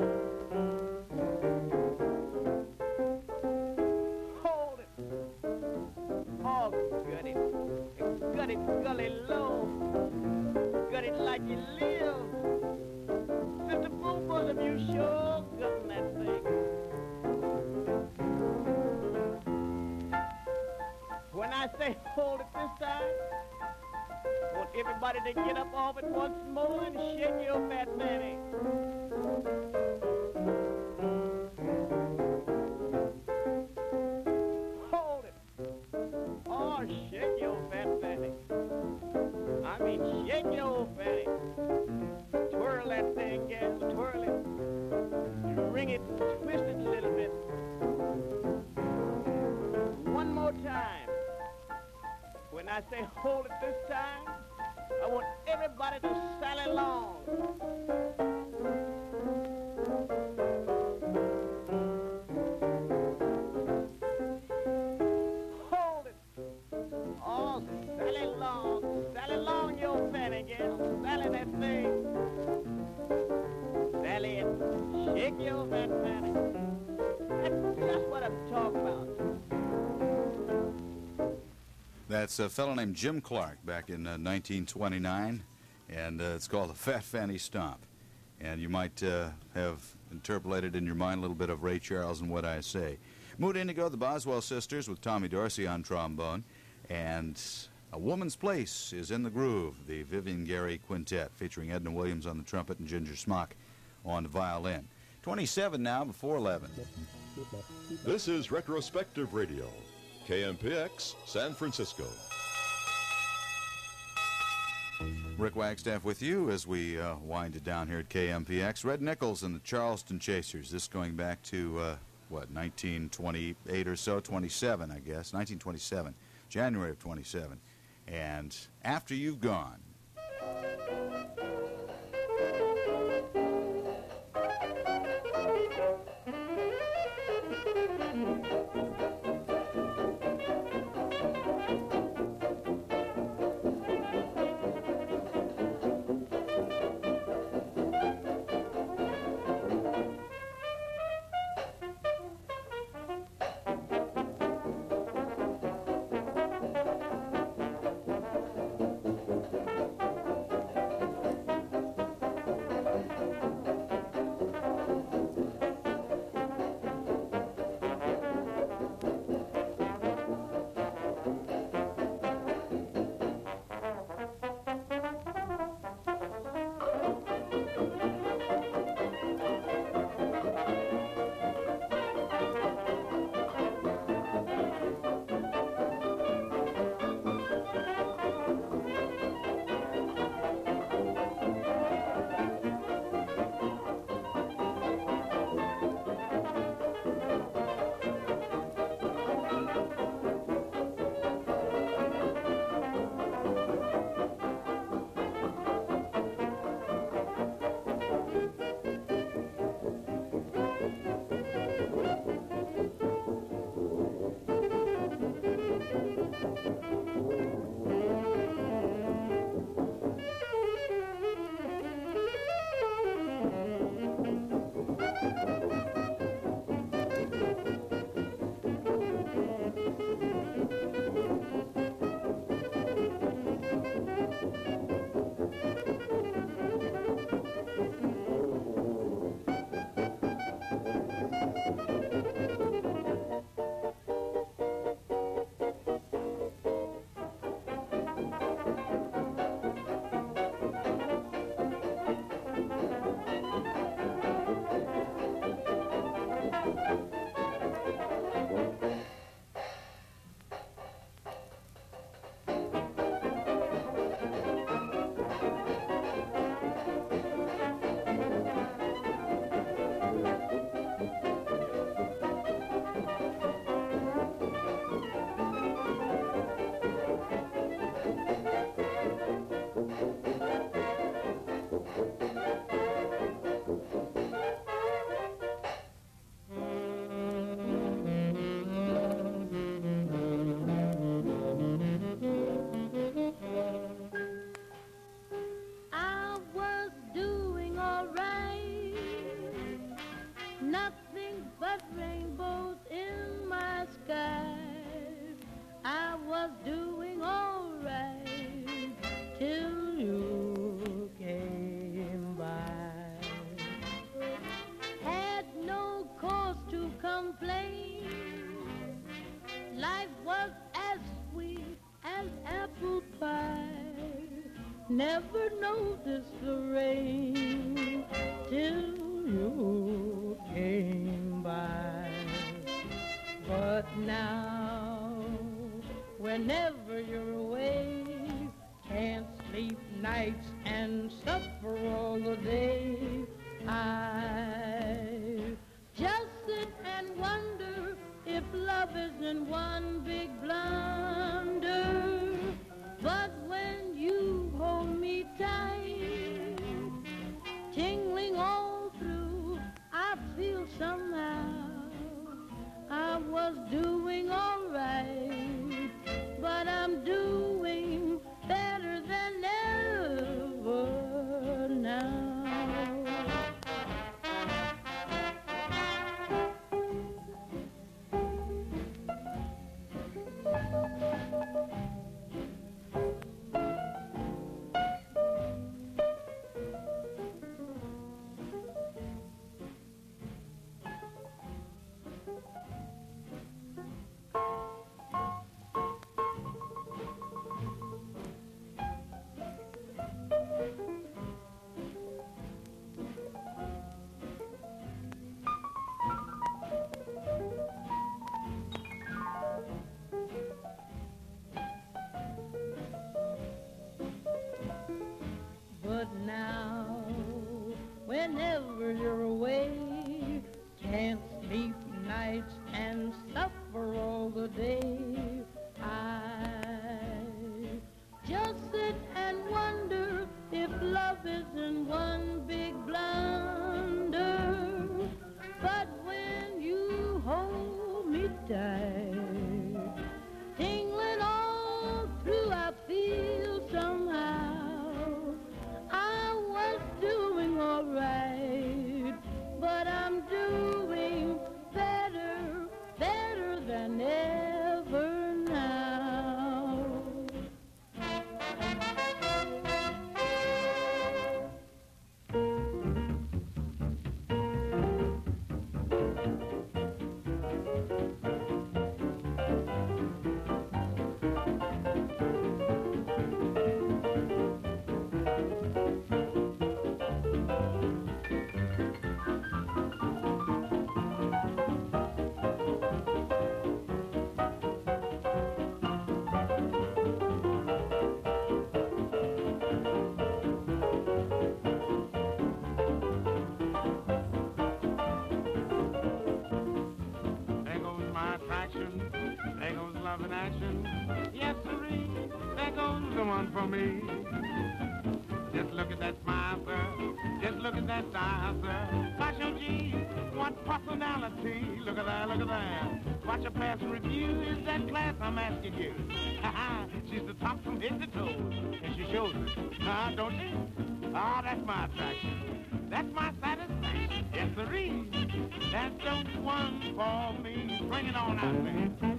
Hold it. Oh, gut it. Gut it, gully low. Gut it like you live. Sister Boo Bosom, you sure gutting that thing. When I say hold it this time, I want everybody to get up off it once more and shake your fat fanny. Hold it. Oh, shake your fat fanny. I mean, shake your fanny. Twirl that thing, gal, twirl it. Ring it, twist it a little bit. One more time. When I say hold it this time, I want everybody to sally along. Hold it. Oh, sally along your fanny, gal. Sally that thing. Sally it. Shake your fat fanny. That's just what I'm talking about. That's a fellow named Jim Clark back in 1929, and it's called the Fat Fanny Stomp. And you might have interpolated in your mind a little bit of Ray Charles and What I Say. Mood Indigo, the Boswell Sisters with Tommy Dorsey on trombone, and A Woman's Place is in the Groove, the Vivian Gary Quintet, featuring Edna Williams on the trumpet and Ginger Smock on the violin. 27 now, before 11. This is Retrospective Radio, KMPX, San Francisco. Rick Wagstaff with you as we wind it down here at KMPX. Red Nichols and the Charleston Chasers. This going back to, 1928 or so, 27, I guess, 1927, January of 27. And After You've Gone. I was doing all right, nothing but rainbows in my sky. I was doing all right till you came by. Had no cause to complain. Life was as sweet as apple pie. Never noticed the rain till you came by. But now, whenever you're away, can't sleep nights and suffer all the day. I just sit and wonder if love isn't one big blunder. But when you hold me tight, tingling all through, I feel somehow I was doing all right, but I'm doing better than ever now. But now, whenever you're away, can't sleep nights and suffer all the day. I just sit and wonder if love isn't one big blunder. But when you hold me tight, tingling all through, I feel somehow I was doing all right, but I'm doing better, better than ever now. There goes my attraction, there goes love in action. Yes, sirree, there goes the one for me. Just look at that smile, sir. Just look at that style, sir. Gosh, oh gee, what personality. Look at that, look at that. Watch her pass review. Is that class I'm asking you? She's the top from head to toe, and she shows it. Don't she? That's my attraction. That's my satisfaction. Yes, sirree. That's the one for me. Bring it on out there.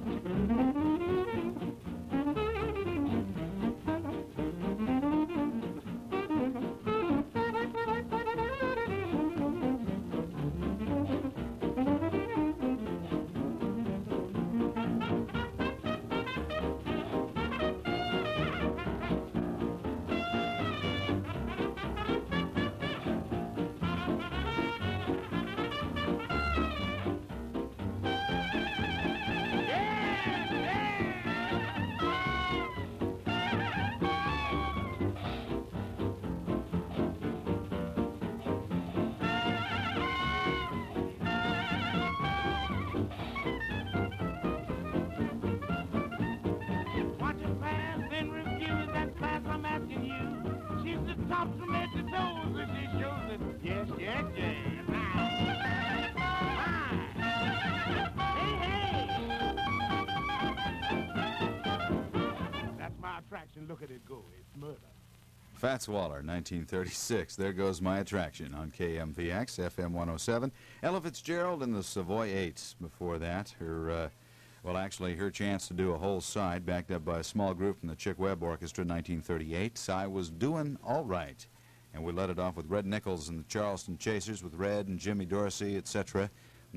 Look at it go. It's murder. Fats Waller, 1936. There goes my attraction on KMVX, FM 107. Ella Fitzgerald and the Savoy Eights before that. Her chance to do a whole side, backed up by a small group from the Chick Webb Orchestra, 1938. I Was Doing All Right. And we let it off with Red Nichols and the Charleston Chasers with Red and Jimmy Dorsey, etc.,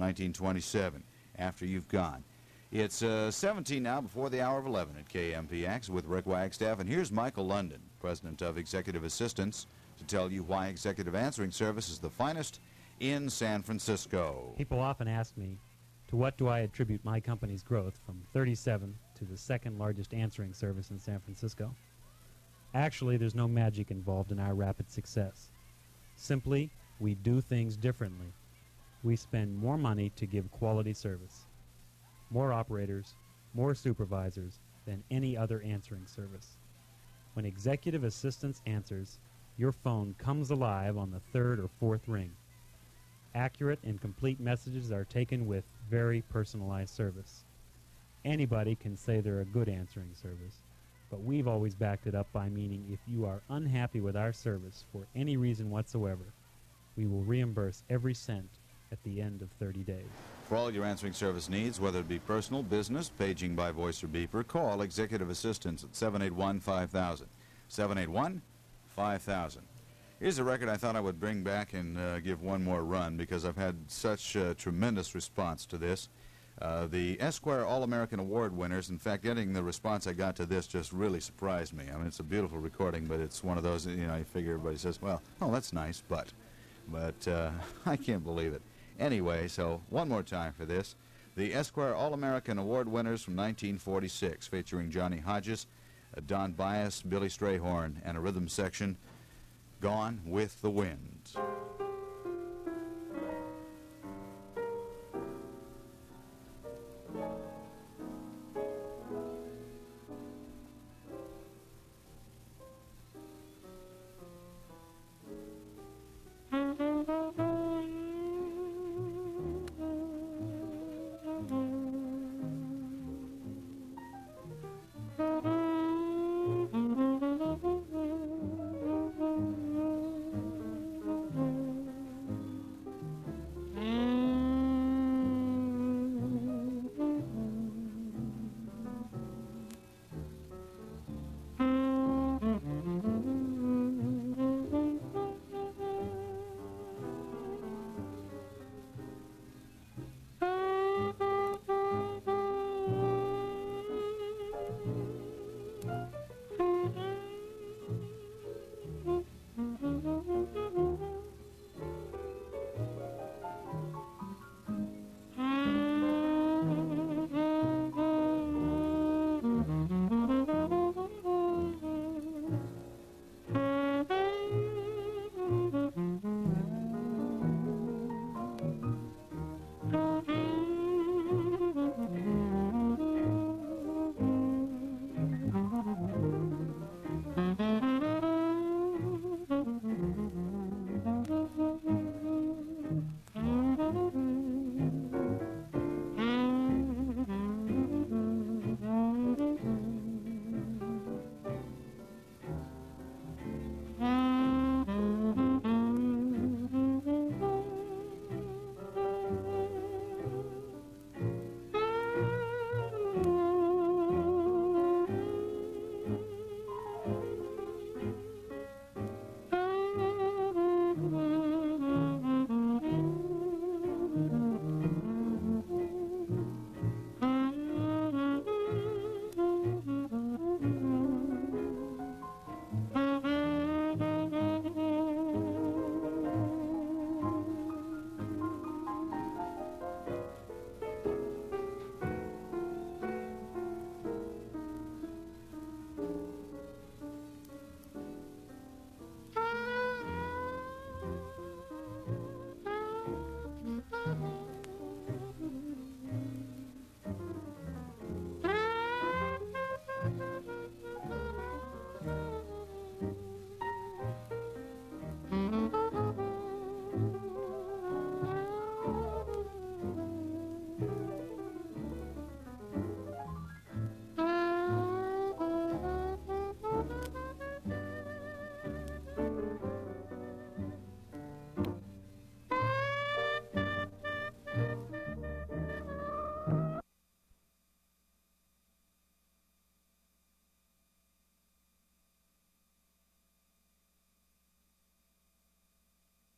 1927. After You've Gone. It's 17 now before the hour of 11 at KMPX with Rick Wagstaff. And here's Michael London, president of Executive Assistants, to tell you why Executive Answering Service is the finest in San Francisco. People often ask me, to what do I attribute my company's growth from 37 to the second largest answering service in San Francisco? Actually, there's no magic involved in our rapid success. Simply, we do things differently. We spend more money to give quality service. More operators, more supervisors than any other answering service. When Executive Assistance answers, your phone comes alive on the third or fourth ring. Accurate and complete messages are taken with very personalized service. Anybody can say they're a good answering service, but we've always backed it up by meaning if you are unhappy with our service for any reason whatsoever, we will reimburse every cent at the end of 30 days. For all your answering service needs, whether it be personal, business, paging by voice or beeper, call Executive Assistance at 781-5000. 781-5000. Here's a record I thought I would bring back and give one more run because I've had such a tremendous response to this. The Esquire All-American Award winners, in fact, getting the response I got to this just really surprised me. I mean, it's a beautiful recording, but it's one of those, you know, you figure everybody says, well, oh, that's nice, but I can't believe it. Anyway, so one more time for this. The Esquire All-American Award winners from 1946, featuring Johnny Hodges, Don Bias, Billy Strayhorn, and a rhythm section, Gone with the Wind.